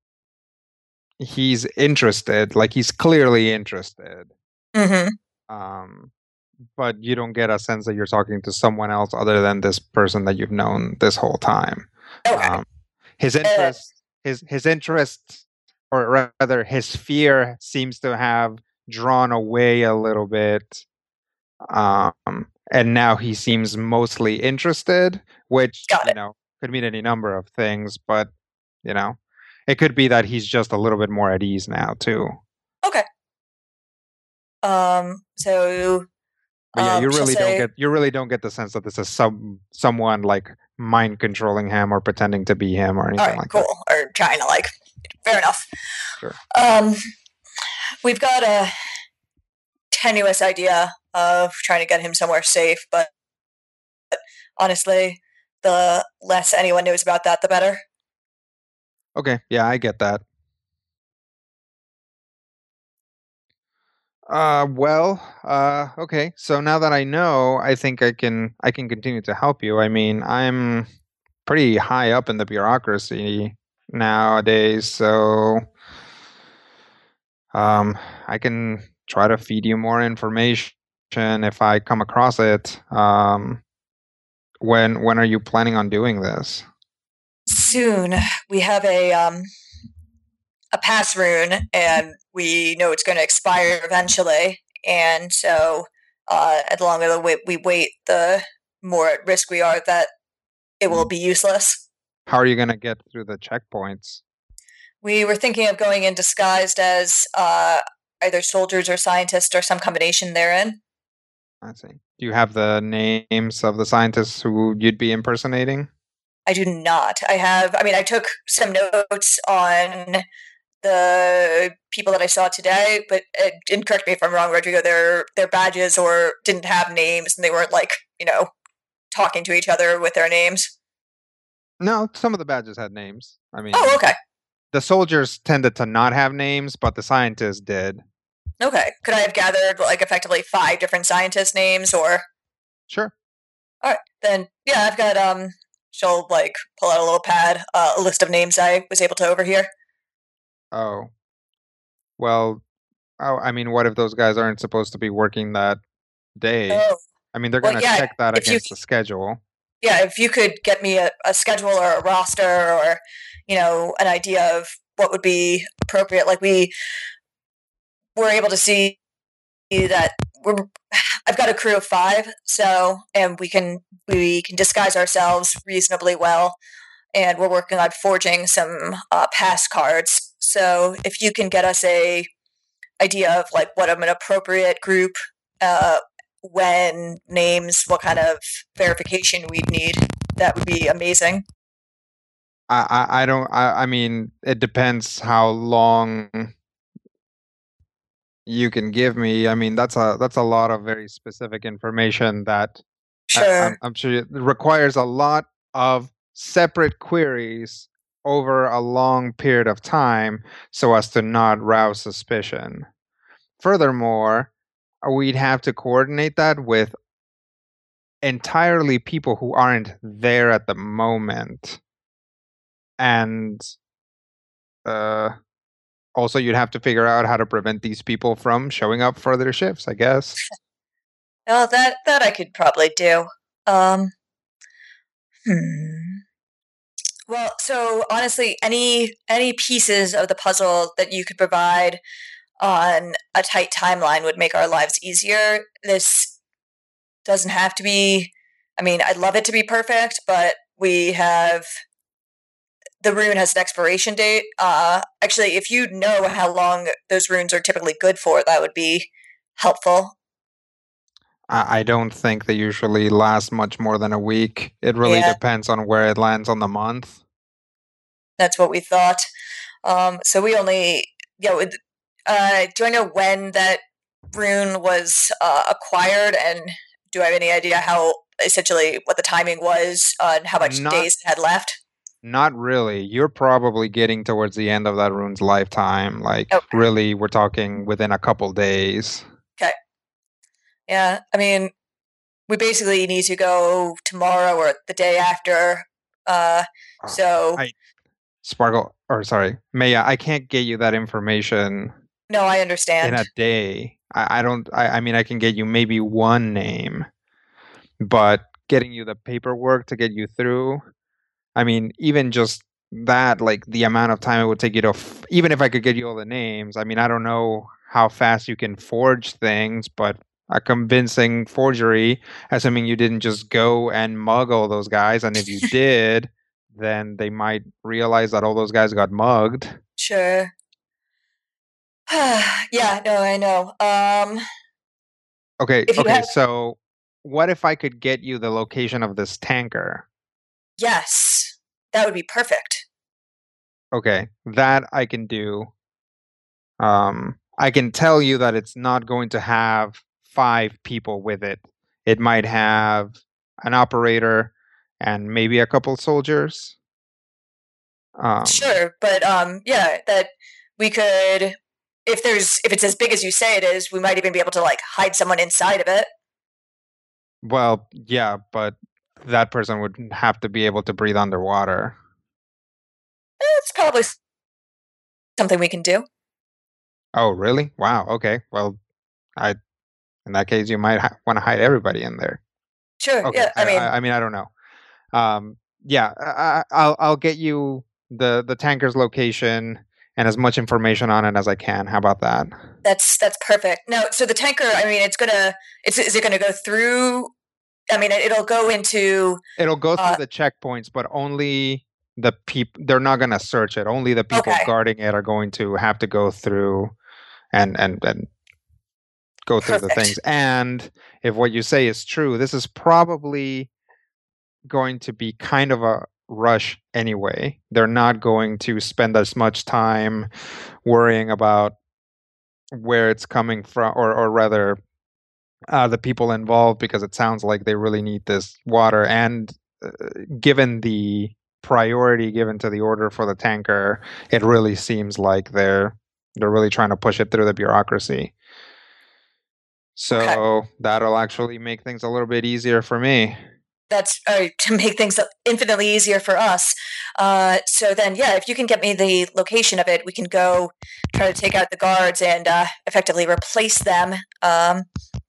he's interested. Like he's clearly interested. Mm-hmm. Um, but you don't get a sense that you're talking to someone else other than this person that you've known this whole time. Okay. Um, his interest, his his interest, or rather, his fear seems to have drawn away a little bit. Um, and now he seems mostly interested, which Got you it. know could mean any number of things, but you know, it could be that he's just a little bit more at ease now too. Okay. Um. So. But yeah, um, you shall really say- don't get you really don't get the sense that this is some someone like mind controlling him or pretending to be him or anything All right, like cool. Or trying to like, fair enough. Sure. Um, we've got a tenuous idea of trying to get him somewhere safe, but honestly, the less anyone knows about that, the better. that. Okay, yeah, I get that. Uh, well, uh, okay. So now that I know, I think I can I can continue to help you. I mean, I'm pretty high up in the bureaucracy nowadays, so um, I can try to feed you more information if I come across it. Um, when when are you planning on doing this? Soon, we have a um a pass rune, and we know it's going to expire eventually. And so, uh, the longer the wait we wait, the more at risk we are that it will be useless. How are you going to get through the checkpoints? We were thinking of going in disguised as uh, either soldiers or scientists or some combination therein. I see. Do you have the names of the scientists who you'd be impersonating? I do not. I have, I mean, I took some notes on the people that I saw today, but uh, and correct me if I'm wrong, Rodrigo, their their badges or didn't have names, and they weren't like, you know, talking to each other with their names. No, some of the badges had names. I mean, Oh, okay. the soldiers tended to not have names, but the scientists did. Okay. Could I have gathered like effectively five different scientist names or Sure. all right, then yeah, I've got um she'll like pull out a little pad, uh, a list of names I was able to overhear. Oh. Well, oh, I mean, what if those guys aren't supposed to be working that day? Oh, I mean, they're well, going to yeah, check that if you- against the schedule. yeah, if you could get me a, a schedule or a roster or, you know, an idea of what would be appropriate. Like we were able to see that we're, I've got a crew of five, so, and we can, we can disguise ourselves reasonably well. And we're working on forging some uh, pass cards. So if you can get us a idea of like what an appropriate group, uh, when, names, what kind of verification we'd need, that would be amazing. I, I, I don't. I, I mean, it depends how long you can give me. I mean, that's a that's a lot of very specific information that I, Sure. I'm, I'm sure it requires a lot of separate queries over a long period of time so as to not rouse suspicion. Furthermore, we'd have to coordinate that with entirely people who aren't there at the moment. And uh, also, you'd have to figure out how to prevent these people from showing up for their shifts, I guess. Oh, that that I could probably do. Um, hmm. Well, so honestly, any any pieces of the puzzle that you could provide on a tight timeline would make our lives easier. This doesn't have to be. I mean, I'd love it to be perfect, but we have the rune has an expiration date. Uh, actually, if you know how long those runes are typically good for, that would be helpful. I, I don't think they usually last much more than a week. It really Yeah. depends on where it lands on the month. That's what we thought. Um, so we only, yeah. With, uh, do I know when that rune was uh, acquired, and do I have any idea how essentially what the timing was uh, and how much Not days it had left? Not really. You're probably getting towards the end of that rune's lifetime. Like, Okay. really, we're talking within a couple days. Okay. Yeah, I mean, we basically need to go tomorrow or the day after. Uh, Oh, so I, Sparkle, or sorry, Maya, I can't get you that information no, I in understand. a day. I, I don't. I, I mean, I can get you maybe one name, but getting you the paperwork to get you through. I mean, even just that, like the amount of time it would take you to, f- even if I could get you all the names, I mean, I don't know how fast you can forge things, but a convincing forgery, assuming you didn't just go and mug all those guys, and if you did, then they might realize that all those guys got mugged. Sure. Yeah, no, I know. Um, Okay, if you okay, have, so what if I could get you the location of this tanker? yes, that would be perfect. Okay, that I can do. Um, I can tell you that it's not going to have five people with it. It might have an operator and maybe a couple soldiers. Um, Sure, but um, yeah, that we could. If there's, if it's as big as you say it is, we might even be able to like hide someone inside of it. well, yeah, but that person would have to be able to breathe underwater. It's probably something we can do. Oh, really? Wow. Okay. Well, I in that case, you might ha- want to hide everybody in there. Sure. Okay. Yeah. I, I mean, I, I mean, I don't know. Um, yeah, I, I- I'll I'll get you the the tanker's location and as much information on it as I can. How about that? that's that's perfect. No, so the tanker. I mean, it's gonna. It's is it gonna go through? I mean, it, it'll go into. It'll go through Uh, the checkpoints, but only the people. They're not going to search it. Only the people okay. guarding it are going to have to go through and and and go through the Perfect. things. And if what you say is true, this is probably going to be kind of a rush anyway. They're not going to spend as much time worrying about where it's coming from, or or rather, uh, the people involved, because it sounds like they really need this water. And uh, given the priority given to the order for the tanker, it really seems like they're they're really trying to push it through the bureaucracy. So Okay. that'll actually make things a little bit easier for me. That's uh, to make things infinitely easier for us. Uh, so then, yeah, if you can get me the location of it, we can go try to take out the guards and uh, effectively replace them, um,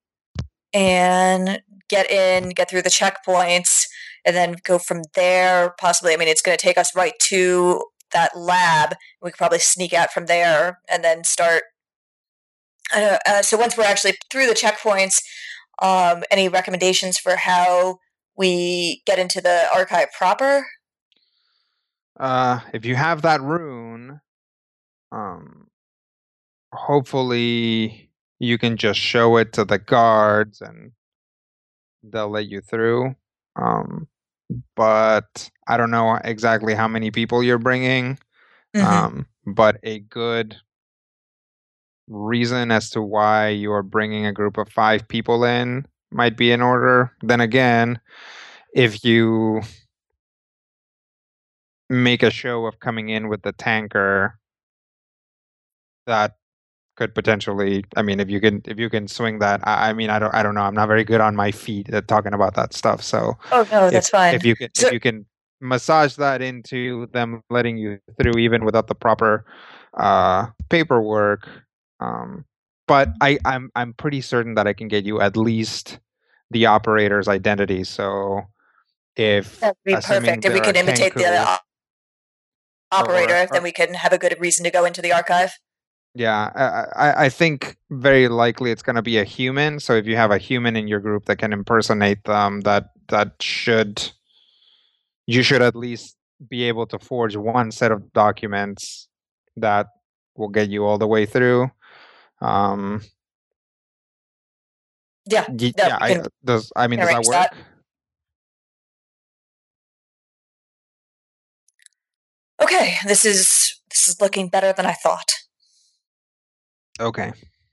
and get in, get through the checkpoints, and then go from there. Possibly, I mean, it's going to take us right to that lab. We could probably sneak out from there and then start. Uh, uh, so once we're actually through the checkpoints, um, any recommendations for how we get into the archive proper? Uh, if you have that rune, um, hopefully you can just show it to the guards and they'll let you through. Um, but I don't know exactly how many people you're bringing. Mm-hmm. Um, but a good reason as to why you're bringing a group of five people in might be in order. Then again, if you make a show of coming in with the tanker, that could potentially, I mean, if you can if you can swing that, I, I mean, I don't I don't know. I'm not very good on my feet at talking about that stuff. So Oh no, if that's fine. if you can So- if you can massage that into them letting you through even without the proper uh, paperwork. Um, but I, I'm I'm pretty certain that I can get you at least the operator's identity. So if That'd be assuming perfect. If we there are can imitate the Kenku uh, operator, or, then or we can have a good reason to go into the archive. yeah, I, I I think very likely it's going to be a human. So if you have a human in your group that can impersonate them, that that should you should at least be able to forge one set of documents that will get you all the way through. Um, Yeah, Y- no, yeah. we I can does. I mean, does that arrange work? that. Okay, this is this is looking better than I thought. Okay.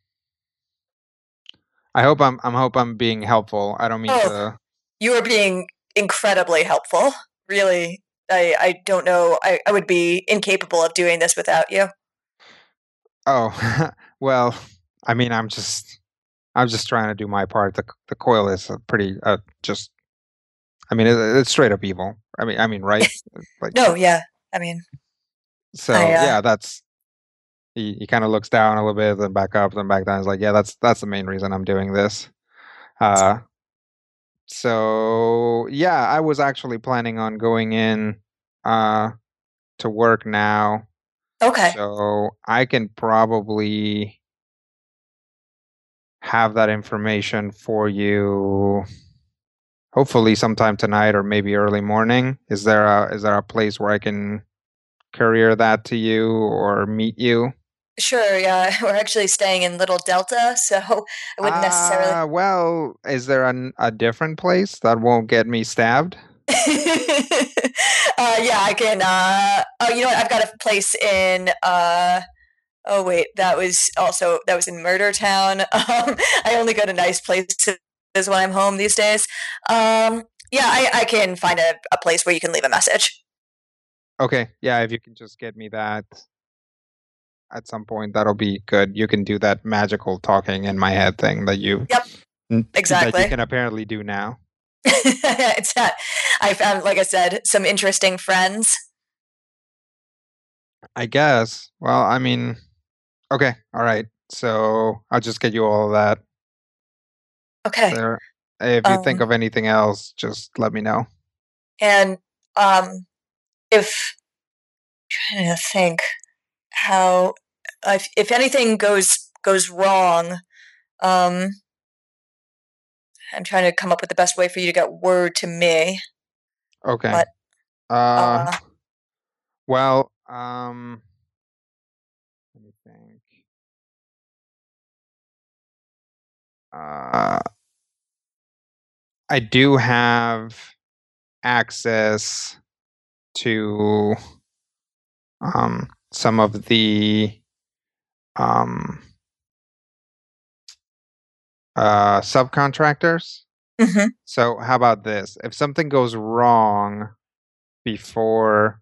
I hope I'm. I'm hope I'm being helpful. I don't mean Oh, to. you are being incredibly helpful. Really, I I don't know. I, I would be incapable of doing this without you. Oh, well. I mean, I'm just. I'm just trying to do my part. The the coil is a pretty. Uh, just. I mean, it, it's straight up evil. I mean, I mean, right? Like. No, yeah. I mean, So I uh, yeah, that's. He, he kind of looks down a little bit, then back up, then back down. He's like, yeah, that's that's the main reason I'm doing this. Uh, so yeah, I was actually planning on going in uh to work now. okay. So I can probably have that information for you hopefully sometime tonight or maybe early morning. Is there a is there a place where I can courier that to you or meet you? Sure, yeah. We're actually staying in Little Delta, so I wouldn't necessarily. Uh, well, is there an, a different place that won't get me stabbed? uh, yeah, I can. Uh, oh, you know what? I've got a place in. Uh, oh wait, that was also that was in Murder Town. Um, I only go to nice places when I'm home these days. Um, yeah, I, I can find a, a place where you can leave a message. Okay, yeah, if you can just get me that at some point, that'll be good. You can do that magical talking in my head thing that you Yep, n- that exactly. you can apparently do now. It's that I found, like I said, some interesting friends. I guess. Well, I mean, okay, all right. So I'll just get you all of that. Okay. There. If you think Um, of anything else, just let me know. and um, if trying to think how if, if anything goes goes wrong, um, I'm trying to come up with the best way for you to get word to me. Okay. But Uh, uh, well, um, let me think. Uh, I do have access to um some of the um uh subcontractors. mhm. So how about this? If something goes wrong before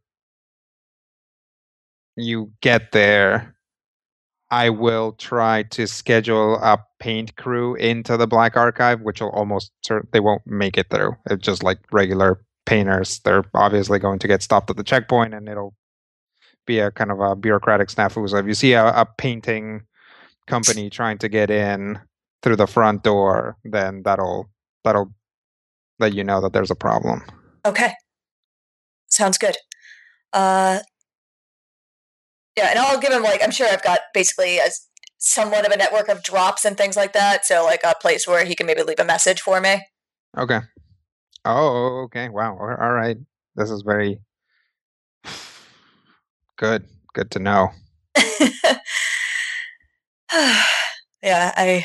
you get there, I will try to schedule a paint crew into the Black Archive, which will almost cer- they won't make it through. It's just like regular painters. They're obviously going to get stopped at the checkpoint, and it'll be a kind of a bureaucratic snafu. So if you see a, a painting company trying to get in through the front door, then that'll that'll let you know that there's a problem. Okay, sounds good. Uh, yeah, and I'll give him like I'm sure I've got basically a somewhat of a network of drops and things like that. So like a place where he can maybe leave a message for me. Okay. Oh, okay. Wow. All all right. This is very good. Good to know. Yeah, I.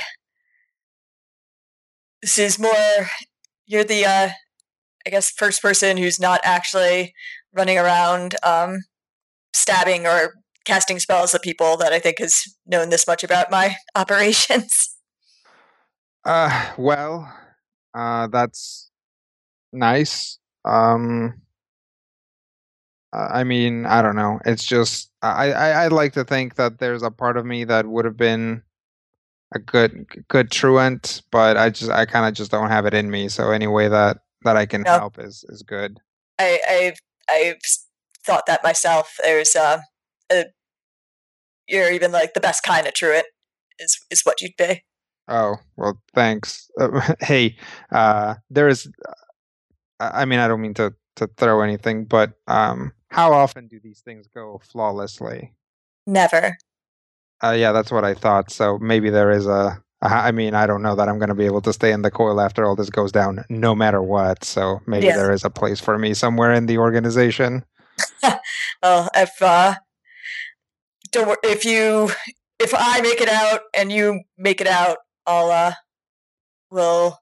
This is more. You're the, uh, I guess, first person who's not actually running around um, stabbing or casting spells at people that I think has known this much about my operations. Uh, well, uh, that's nice. Um, uh, I mean, I don't know. It's just I, I I'd like to think that there's a part of me that would have been a good good truant, but I just I kind of just don't have it in me. So any way that that I can No. help is is good. I, I've I've thought that myself. There's uh, a, you're even like the best kind of truant is is what you'd be. Oh well, thanks. Uh, hey, uh, there is. I I mean, I don't mean to to throw anything, but um, how often do these things go flawlessly? Never. Uh, yeah, that's what I thought. So maybe there is a. I I mean, I don't know that I'm going to be able to stay in the coil after all this goes down, no matter what. So maybe Yeah. there is a place for me somewhere in the organization. Well, if uh, don't wor- if you if I make it out and you make it out, I'll uh, we'll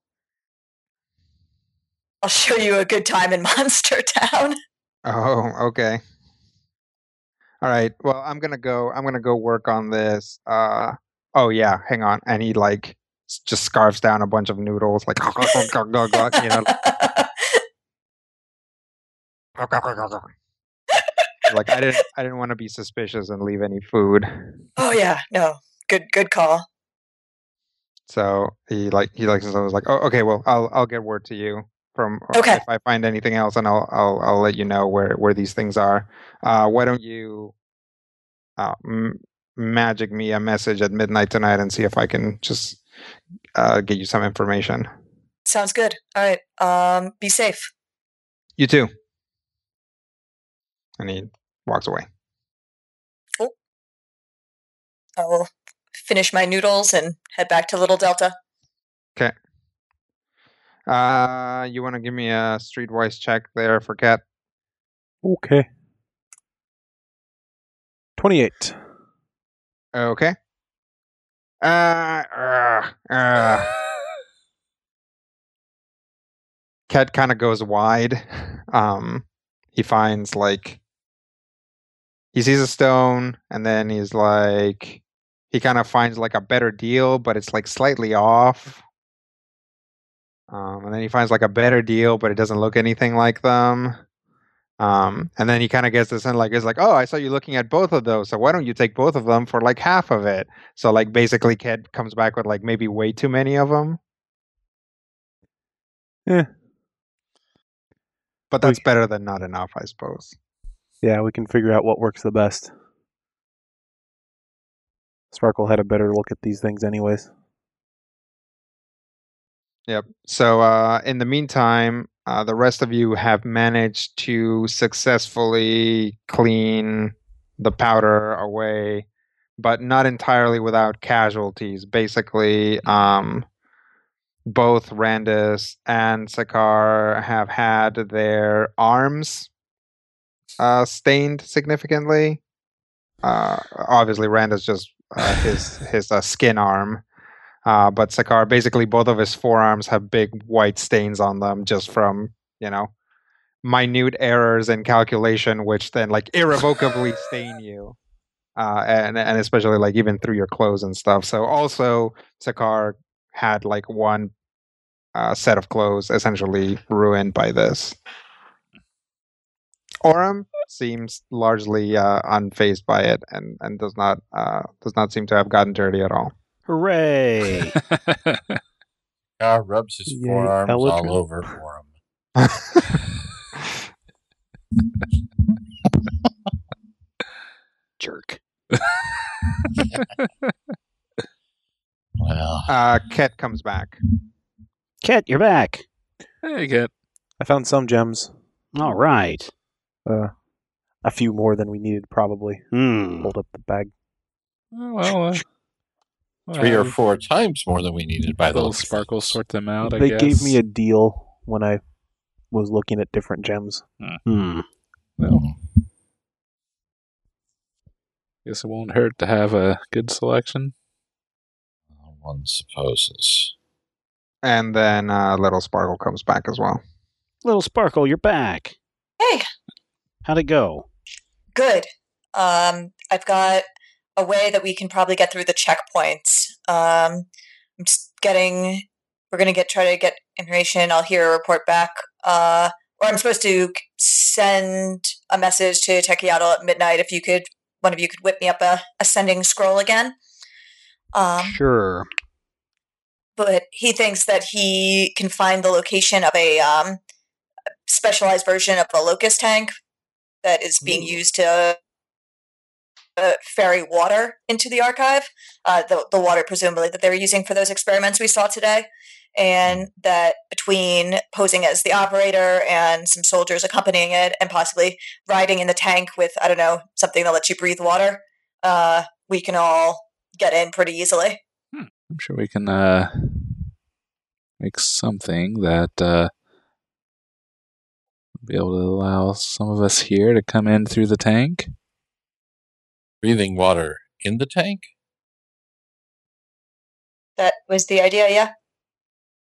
I'll show you a good time in Monster Town. Oh, okay. All right. Well, I'm gonna go. I'm gonna go work on this. Uh. Oh yeah. Hang on. And he like s- just scarfs down a bunch of noodles, like you know, like I didn't. I didn't want to be suspicious and leave any food. Oh yeah, no, good good call. So he like he like was like, oh, okay. Well, I'll I'll get word to you from Okay. if I find anything else, and I'll I'll I'll let you know where where these things are. Uh, why don't you uh, m- magic me a message at midnight tonight and see if I can just uh, get you some information. Sounds good. All right. Um, be safe. You too. And he walks away. I will finish my noodles and head back to Little Delta. Okay. Uh, you want to give me a streetwise check there for Cat? Okay. twenty-eight. Okay. Uh, uh, uh. Cat kind of goes wide. Um, he finds like he sees a stone, and then he's like, he kind of finds like a better deal, but it's like slightly off. Um, and then he finds like a better deal, but it doesn't look anything like them. Um, and then he kind of gets this and like, it's like, oh, I saw you looking at both of those, so why don't you take both of them for like half of it? So like basically, Ked comes back with like maybe way too many of them. Yeah. But that's better than not enough, I suppose. Yeah, we can figure out what works the best. Sparkle had a better look at these things anyways. Yep. So uh, in the meantime, uh, the rest of you have managed to successfully clean the powder away, but not entirely without casualties. Basically, um, both Randus and Sakar have had their arms uh, stained significantly. Uh, obviously, Randus just uh, his his uh, skin arm. Uh, but Sakar, basically both of his forearms have big white stains on them just from, you know, minute errors in calculation, which then like irrevocably stain you. Uh, and, and especially like even through your clothes and stuff. So also Sakar had like one uh, set of clothes essentially ruined by this. Oram seems largely uh, unfazed by it and, and does not uh, does not seem to have gotten dirty at all. Hooray! Uh, rubs his Yay, forearms Eldrin. all over for him. Jerk. Well, uh, Ket comes back. Ket, you're back. Hey, Kit. I found some gems. All right. Uh, a few more than we needed, probably. Hmm. Hold up the bag. Oh, well, uh, three or well, four times more than we needed by the little looks of sparkle things. sort them out. I They guess. gave me a deal when I was looking at different gems. Hmm. Well, guess it won't hurt to have a good selection. One supposes. And then uh, Little Sparkle comes back as well. Little Sparkle, you're back. Hey, How'd it go? good. Um, I've got a way that we can probably get through the checkpoints. Um, I'm just getting. We're gonna get try to get information. I'll hear a report back. Uh, or I'm supposed to send a message to Techiato at midnight. If you could, one of you could whip me up a, a sending scroll again. Um, Sure. but he thinks that he can find the location of a um, specialized version of the locust tank that is being Ooh. used to uh, ferry water into the archive. Uh, the, the water, presumably, that they were using for those experiments we saw today. And that between posing as the operator and some soldiers accompanying it and possibly riding in the tank with, I don't know, something that lets you breathe water, uh, we can all get in pretty easily. I'm sure we can uh, make something that uh, be able to allow some of us here to come in through the tank. Breathing water in the tank? That was the idea, yeah?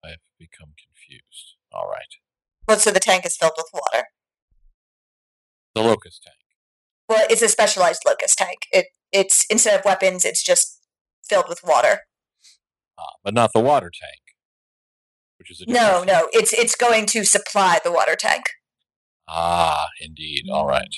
become confused. All right. Well, so the tank is filled with water. The locust tank. Well, it's a specialized locust tank. It it's instead of weapons, it's just filled with water. Ah, but not the water tank, which is a No, different thing. no, it's it's going to supply the water tank. Ah, indeed. All right.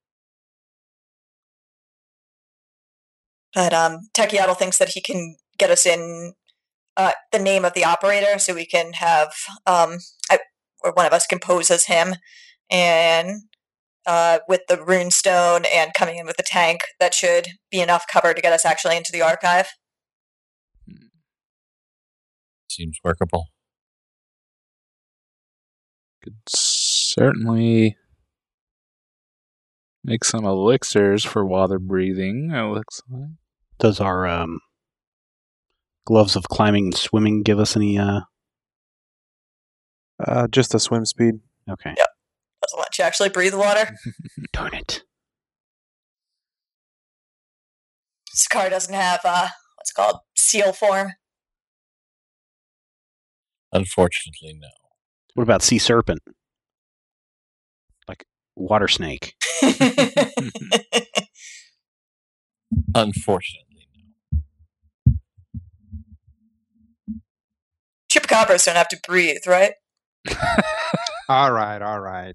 But um, Techiatl thinks that he can get us in uh, the name of the operator, so we can have um, I, or one of us can pose as him, and uh, with the runestone and coming in with the tank, that should be enough cover to get us actually into the archive. Seems workable. Could certainly make some elixirs for water breathing, it looks like. Does our um, gloves of climbing and swimming give us any? Uh... Uh, just a swim speed. Okay. Yep. Doesn't let you actually breathe water. Darn it. Sakaar doesn't have uh, what's it called seal form. Unfortunately, no. What about sea serpent? Like water snake? Unfortunately, Chupacabras don't have to breathe, right? All right, all right.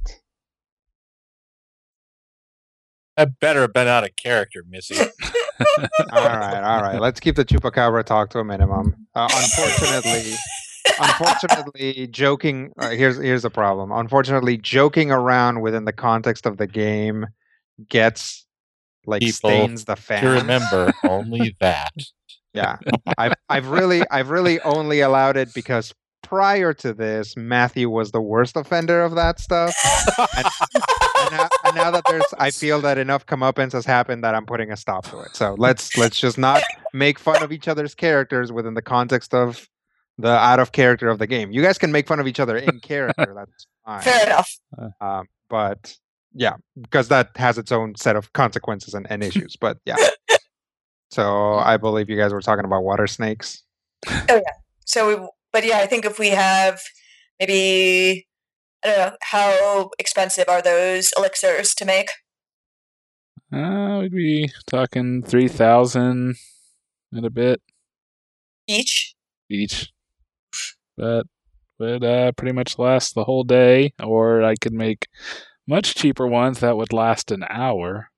I better have been out of character, Missy. All right, all right. Let's keep the chupacabra talk to a minimum. Uh, unfortunately, unfortunately, joking. Uh, here's here's the problem. Unfortunately, joking around within the context of the game gets like People stains the to fans. remember only that. Yeah, I've I've really I've really only allowed it because prior to this, Matthew was the worst offender of that stuff. And, and, now, and now that there's, I feel that enough comeuppance has happened that I'm putting a stop to it. So let's let's just not make fun of each other's characters within the context of the out of character of the game. You guys can make fun of each other in character. That's fine. Fair enough. Um, but yeah, because that has its own set of consequences and, and issues. But yeah. So I believe you guys were talking about water snakes. Oh yeah. So, we, but yeah, I think if we have maybe I don't know how expensive are those elixirs to make. Uh, we'd be talking three thousand and a bit Each. each, but would uh, pretty much last the whole day. Or I could make much cheaper ones that would last an hour.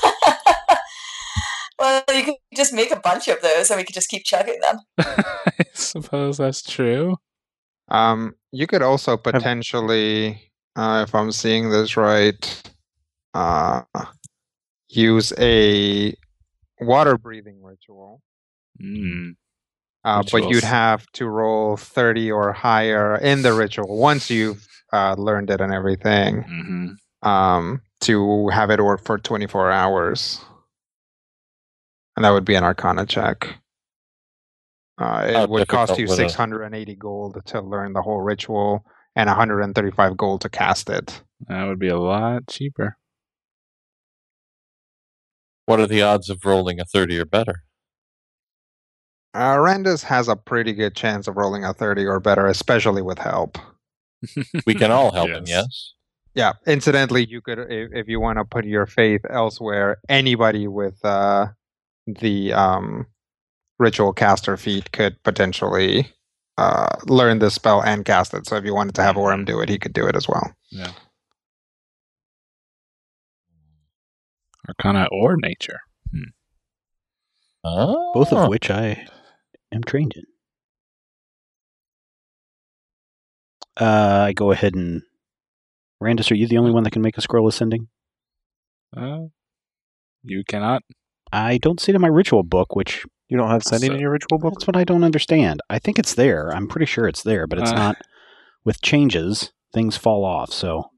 Well, you could just make a bunch of those, and we could just keep chugging them. I suppose that's true. Um, you could also potentially, uh, if I'm seeing this right, uh, use a water breathing ritual. Mm. Uh, but you'd Rituals. have to roll thirty or higher in the ritual once you've uh, learned it and everything, Mm-hmm. um, to have it work for twenty-four hours. And that would be an Arcana check. Uh, it How would cost difficult you would a- six hundred eighty gold to learn the whole ritual and one hundred thirty-five gold to cast it. That would be a lot cheaper. What are the odds of rolling a thirty or better? Uh, Randus has a pretty good chance of rolling a thirty or better, especially with help. We can all help him, Yes. yes? Yeah, incidentally, you could, if, if you want to put your faith elsewhere, anybody with uh, the um, ritual caster feat could potentially uh, learn this spell and cast it. So if you wanted to have Orem do it, he could do it as well. Yeah. Arcana or nature. Oh. Both of which I am trained in. Uh, I go ahead and... Randus, are you the only one that can make a scroll ascending? Uh, you cannot. I don't see it in my ritual book, which... You don't have sending So- in your ritual book? That's what I don't understand. I think it's there. I'm pretty sure it's there, but it's Uh. not. With changes, things fall off, so...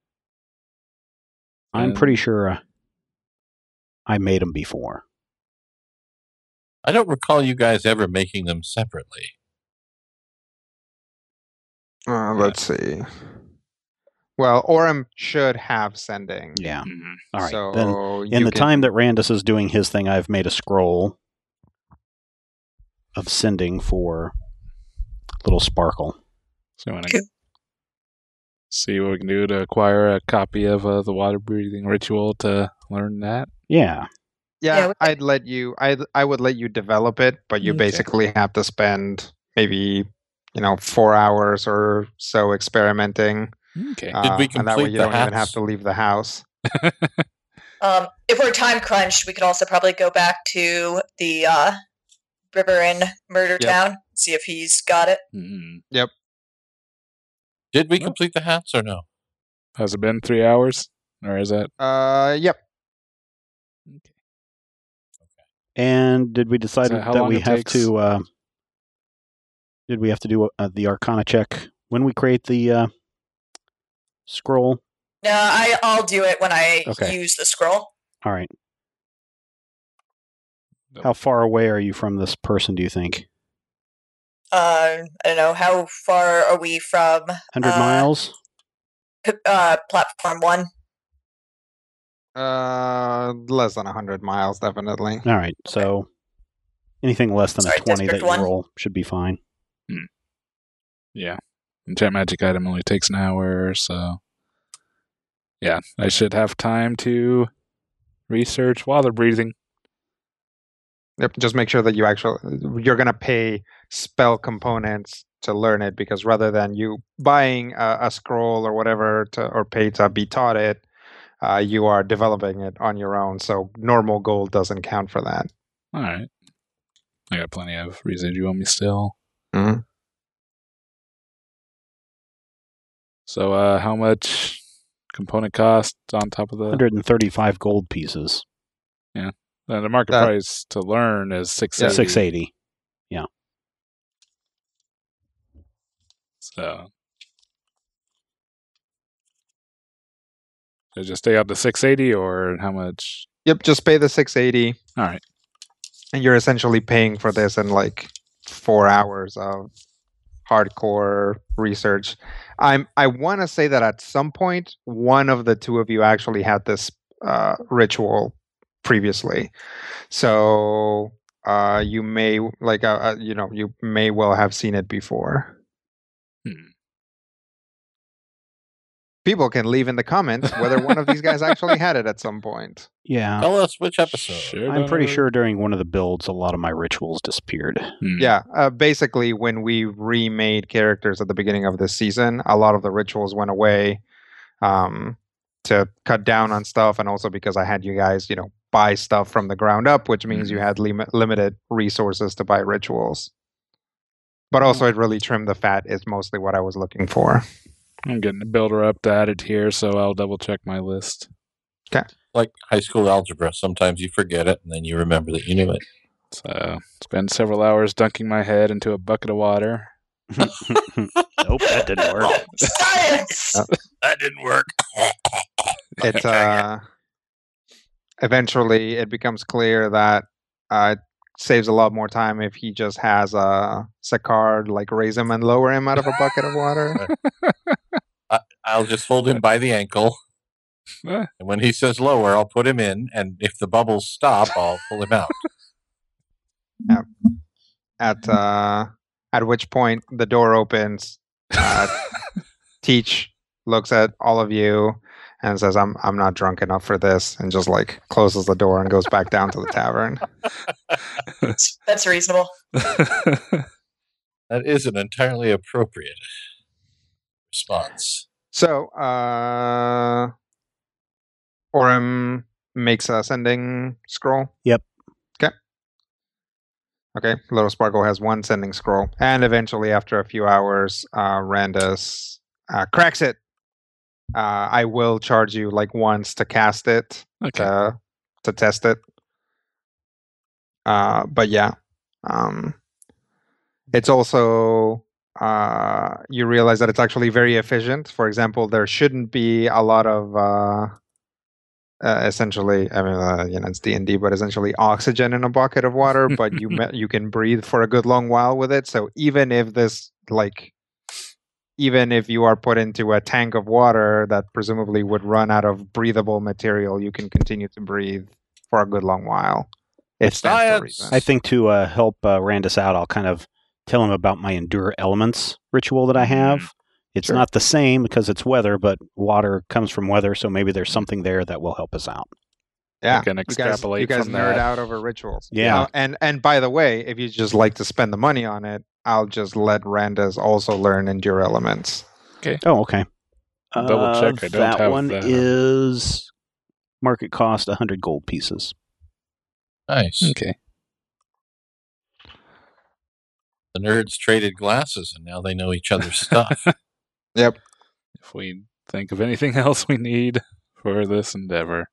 I'm Uh. pretty sure uh, I made them before. I don't recall you guys ever making them separately. Uh, let's see. Well, Orem should have sending. Yeah. Mhm. All right. So then, in you the can- time that Randus is doing his thing, I've made a scroll of sending for Little Sparkle. So I want to see what we can do to acquire a copy of uh, the water breathing ritual to learn that. Yeah. Yeah, Yeah, we- I'd let you. I I would let you develop it, but you Okay. basically have to spend maybe you know four hours or so experimenting. Okay. Uh, Did we and that way complete you the don't even have hats? to leave the house. Um, if we're time crunched, we could also probably go back to the uh, river in Murder Yep. Town, see if he's got it. Mm. Did we Well- complete the hats or no? Has it been three hours? Or is that? Uh, yep. And did we decide Is that how that long we it have takes? to? Uh, did we have to do uh, the Arcana check when we create the uh, scroll? No, I, I'll do it when I Okay. use the scroll. All right. How far away are you from this person? Do you think? Uh, I don't know, how far are we from Hundred Uh, miles. p- uh, platform one? Uh, less than a hundred miles, definitely. All right. So anything less than Sorry, a twenty that District you one? roll should be fine. Yeah. Enchant magic item only takes an hour, so yeah, I should have time to research water breathing. Yep. Just make sure that you actually you're gonna pay spell components to learn it, because rather than you buying a, a scroll or whatever to or pay to be taught it, uh, you are developing it on your own. So normal gold doesn't count for that. All right. I got plenty of residual on me still. Mm-hmm. So, uh, how much component cost on top of the? one hundred thirty-five gold pieces. Uh, the market That- price to learn is six Yeah. eighty. Six eighty. So, should I just stay up to six eighty, or how much? Yep. Just pay the six eighty, All right. and you're essentially paying for this in like four hours of hardcore research. I'm. I want to say that at some point, one of the two of you actually had this uh, ritual previously, so uh, you may like uh, uh, you know you may well have seen it before. Hmm. People can leave in the comments whether one of these guys actually had it at some point. Yeah. Tell us which episode. Sure I'm don't pretty know. sure during one of the builds, a lot of my rituals disappeared. Hmm. Yeah, uh, basically, when we remade characters at the beginning of this season, a lot of the rituals went away um, to cut down on stuff, and also because I had you guys, you know, buy stuff from the ground up, which means you Mhm. had lim- limited resources to buy rituals. But also, it really trimmed the fat. Is mostly what I was looking for. I'm getting a builder up to add it here, so I'll double check my list. Like high school algebra. Sometimes you forget it, and then you remember that you knew it. So, spend several hours dunking my head into a bucket of water. Nope, that didn't work. Science! That didn't work. It uh, eventually it becomes clear that uh, it saves a lot more time if he just has a Sakard like raise him and lower him out of a bucket of water. I'll just hold him by the ankle. Eh. And when he says lower, I'll put him in. And if the bubbles stop, I'll pull him out. At uh, at which point the door opens. Uh, Teach looks at all of you and says, "I'm I'm not drunk enough for this," and just like closes the door and goes back down to the tavern. That's reasonable. That is an entirely appropriate response. So, uh, Orem makes a sending scroll. Yep. Okay. Okay. Little Sparkle has one sending scroll, and eventually, after a few hours, uh, Randus uh, cracks it. Uh, I will charge you like once to cast it. Okay. to to test it. Uh, but yeah, um, it's also uh, you realize that it's actually very efficient. For example, there shouldn't be a lot of uh, uh, essentially, I mean, uh, you know, it's D and D, but essentially oxygen in a bucket of water. But you me- you can breathe for a good long while with it. So even if this like even if you are put into a tank of water that presumably would run out of breathable material, you can continue to breathe for a good long while. It stands to Science! reason. I think to uh, help uh, Randus out, I'll kind of tell him about my Endure Elements ritual that I have. It's Sure. not the same because it's weather, but water comes from weather, so maybe there's something there that will help us out. Yeah, I can you guys, extrapolate you guys from nerd that. out over rituals. Yeah. Uh, and and by the way, if you just like to spend the money on it, I'll just let Randus also learn Endure Elements. Oh, okay. Double check, I don't that have one that. is market cost one hundred gold pieces. Nice. Okay. The nerds traded glasses, and now they know each other's stuff. Yep. If we think of anything else we need for this endeavor.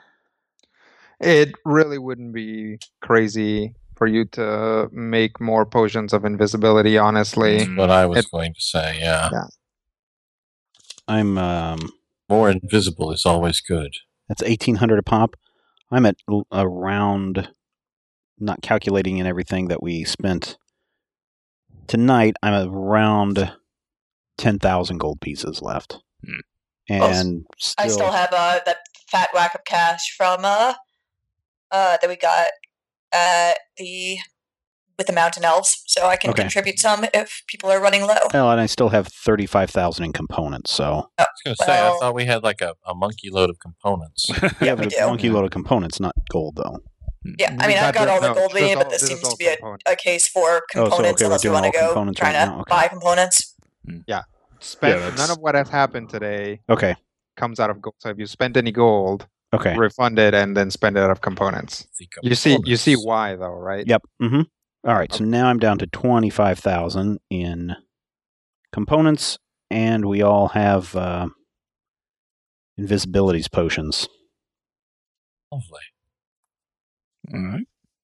It really wouldn't be crazy for you to make more potions of invisibility, honestly. Mm. What I was It- going to say, yeah. Yeah. I'm um More invisible is always good. that's eighteen hundred a pop. I'm at l- around, not calculating in everything that we spent tonight, I'm at around ten thousand gold pieces left. Hmm. And I still have uh, that fat whack of cash from uh, uh, that we got at the with the mountain elves, so I can Okay. contribute some if people are running low. Well, and I still have thirty-five thousand in components, so I was going to say, I Well- thought we had like a, a monkey load of components. Yeah, but we it's do. monkey load of components, not gold, though. Yeah, I mean, You I've got all the no, gold we just need, all- but this is seems to all be a, component. a case for Oh, so, components okay, we're unless we doing want to all go components trying right to now, okay. buy components. Spend, Yeah, that's- none of what has happened today Okay, comes out of gold. So if you spend any gold, okay. refund it and then spend it out of components. The You see, you see components. why though, right? Yep. Mm-hmm. All right, so now I'm down to twenty-five thousand in components, and we all have uh, invisibilities potions. Lovely. All right.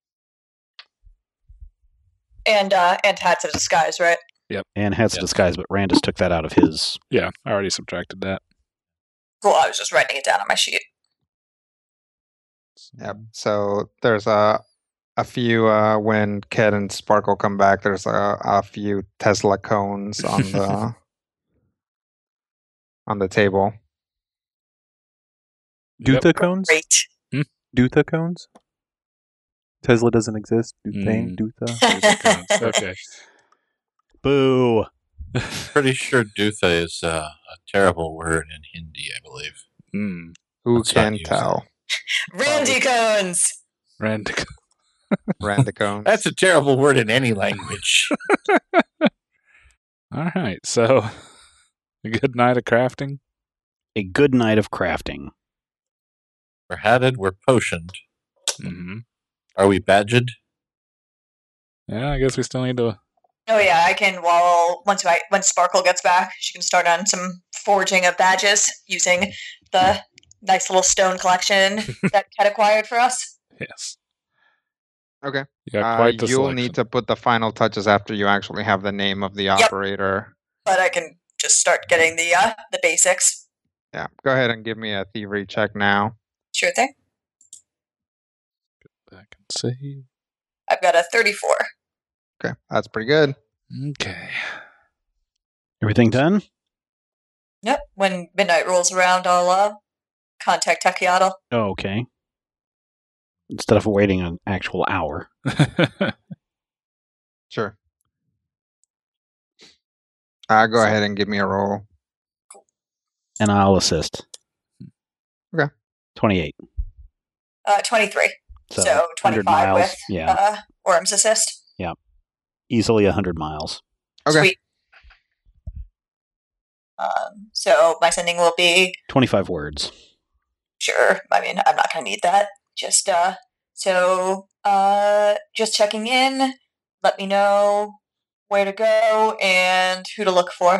And uh, and hats of disguise, right? And Hats of Yeah. Disguise, but Randus took that out of his. Yeah, I already subtracted that. Cool. I was just writing it down on my sheet. Yep. So there's a a few uh, when Ked and Sparkle come back. There's a, a few Tesla cones on the on the table. Yep. Dutha cones? Great. Dutha cones? Tesla doesn't exist. Duthane? Mm. Dutha? Okay. Boo! Pretty sure Dutha is uh, a terrible word in Hindi, I believe. Hmm. Who Let's not can use tell? Randy cones. Randic. Randicones. That's a terrible word in any language. All right. So, a good night of crafting. A good night of crafting. We're hatted, we're potioned. Mm-hmm. Are we badged? Yeah, I guess we still need to. Oh yeah, I can. While once I once Sparkle gets back, she can start on some forging of badges using the nice little stone collection that Ket acquired for us. Yes. Okay. You got Uh, quite the you'll selection. need to put the final touches after you actually have the name of the operator. But I can just start getting the uh, the basics. Yeah. Go ahead and give me a thievery check now. Sure thing. Back and save. I've got a thirty-four. Okay, that's pretty good. Okay. Everything done? Yep. When midnight rolls around, I'll uh, contact Tekiatl. Oh, okay. Instead of waiting an actual hour. Sure. Uh, go ahead and give me a roll. And I'll assist. Okay. twenty-eight. Uh, twenty-three. So, So, one hundred twenty-five miles. with Yeah, uh, Orm's assist. easily one hundred miles. Okay. Sweet. Um, so my sending will be twenty-five words. sure. I mean, I'm not going to need that. Just uh, so uh, just checking in. Let me know where to go and who to look for.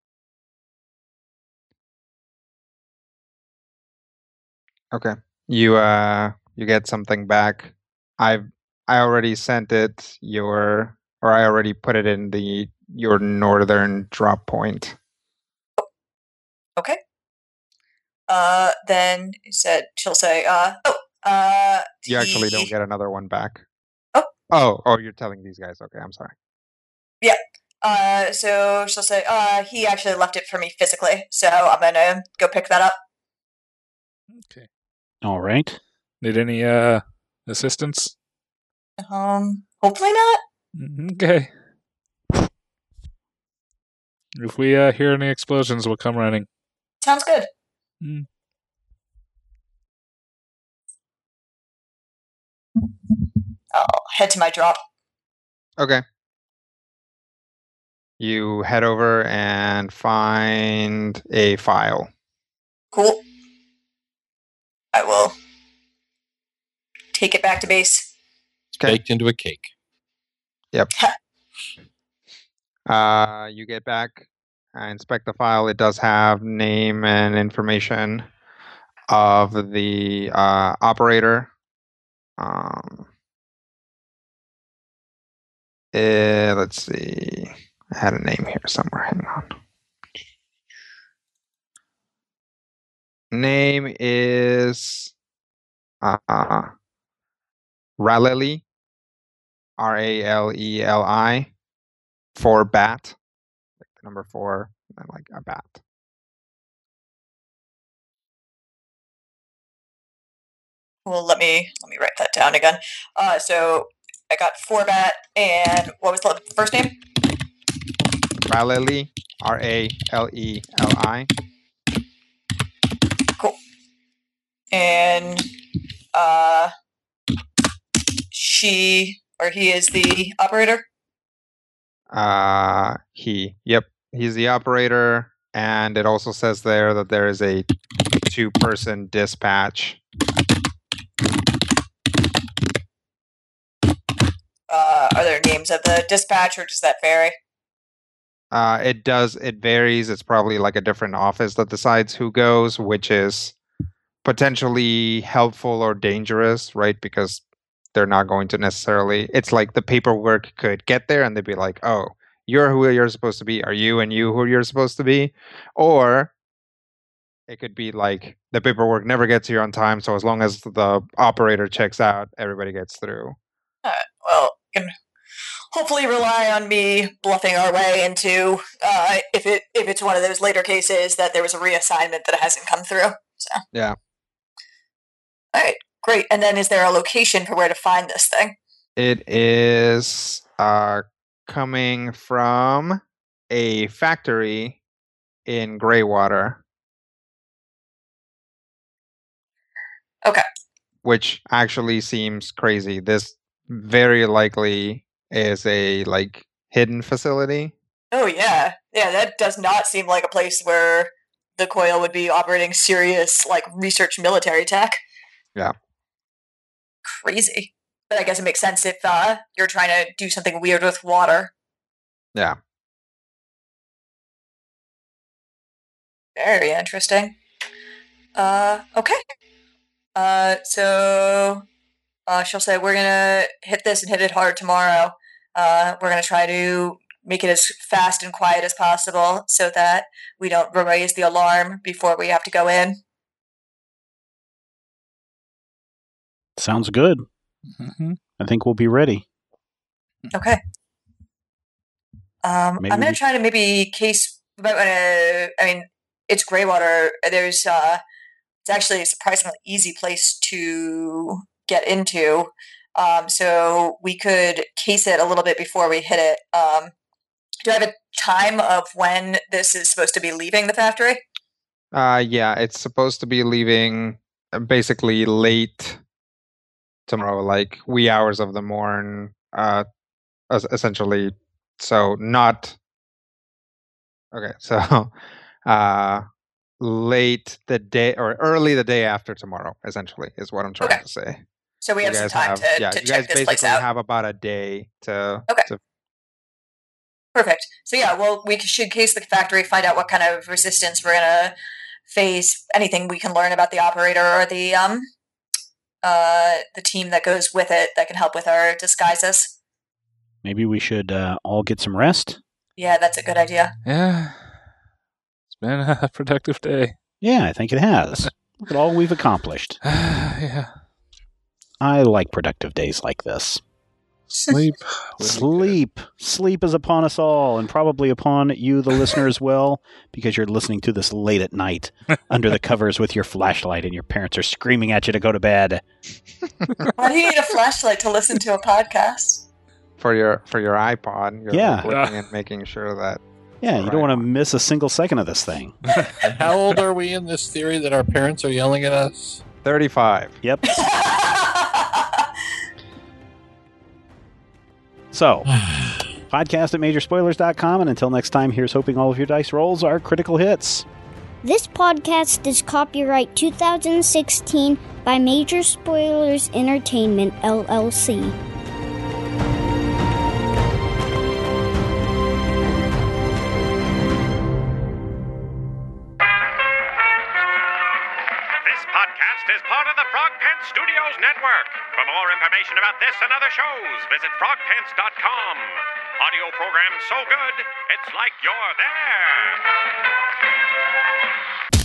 Okay. You uh you get something back. I've I already sent it your or I already put it in the your northern drop point. Okay. Uh, then he said she'll say, uh, oh, uh, You actually he- don't get another one back. Oh. Oh, oh, you're telling these guys. Okay, I'm sorry. Uh, so she'll say, uh, he actually left it for me physically, so I'm gonna go pick that up. Okay. All right. Need any uh assistance? Um, hopefully not. Mm, Okay. If we uh, hear any explosions, we'll come running. Sounds good. Mm. I'll head to my drop. Okay. You head over and find a file. Cool. I will take it back to base. It's baked into a cake. Yep. uh, you get back, uh, inspect the file. It does have name and information of the uh, operator. Um, eh, let's see. I had a name here somewhere. Hang on. Name is uh, Raleli, R A L E L I, for bat, like the number four, and like a bat. Well, let me let me write that down again. Uh, so I got Forbat, and what was the first name? Raleli, R A L E L I. Cool. And uh, she or he is the operator? Uh, he. Yep, he's the operator, and it also says there that there is a two-person dispatch. Uh, are there names of the dispatch, or does that vary? Uh, it does. It varies. It's probably like a different office that decides who goes, which is potentially helpful or dangerous, right? Because they're not going to necessarily. It's like the paperwork could get there, and they'd be like, "Oh, you're who you're supposed to be. Are you and you who you're supposed to be?" Or it could be like the paperwork never gets here on time, so as long as the operator checks out, everybody gets through. Uh, well, you can hopefully rely on me bluffing our way into uh, if it if it's one of those later cases that there was a reassignment that hasn't come through. So Yeah. All right, great. And then is there a location for where to find this thing? It is uh, coming from a factory in Greywater. Okay. Which actually seems crazy. This very likely is a like hidden facility. Oh yeah, yeah. That does not seem like a place where the Coil would be operating serious like research military tech. Yeah. Crazy. But I guess it makes sense if uh, you're trying to do something weird with water. Yeah. Very interesting. Uh, okay. Uh, so uh, she'll say we're gonna hit this and hit it hard tomorrow. Uh, we're gonna try to make it as fast and quiet as possible so that we don't raise the alarm before we have to go in. Sounds good. Mm-hmm. I think we'll be ready. Okay. Um, Maybe I'm gonna we- try to maybe case. Uh, I mean, it's Greywater. There's uh, it's actually a surprisingly easy place to get into. Um, so we could case it a little bit before we hit it. Um, do I have a time of when this is supposed to be leaving the factory? Uh, yeah, it's supposed to be leaving uh, basically late tomorrow, like wee hours of the morn, uh, es- essentially. So not okay. So, uh, late the day or early the day after tomorrow, essentially, is what I'm trying Okay. to say. So we You have some guys time have- to, yeah, to you check guys this place basically out. have about a day to. Okay. to Perfect. So yeah, well, we should case the factory, find out what kind of resistance we're gonna face, anything we can learn about the operator or the um, uh, the team that goes with it that can help with our disguises. Maybe we should uh, all get some rest. Yeah, that's a good idea. Yeah. It's been a productive day. Yeah, I think it has. Look at all we've accomplished. Yeah. I like productive days like this. Sleep. would be good. Sleep. Sleep is upon us all, and probably upon you, the listener, as well, because you're listening to this late at night under the covers with your flashlight, and your parents are screaming at you to go to bed. Why do you need a flashlight to listen to a podcast? for your for your iPod, you're Yeah. like looking and making sure that Yeah, you don't want to miss a single second of this thing. And how old are we in this theory that our parents are yelling at us? thirty-five. Yep. So, podcast at major spoilers dot com, and until next time, here's hoping all of your dice rolls are critical hits. This podcast is copyright two thousand sixteen by Major Spoilers Entertainment, L L C. This podcast is part of the Frog Pants Studios Network. For more information about this and other shows, visit frog pants dot com. Audio program so good, it's like you're there.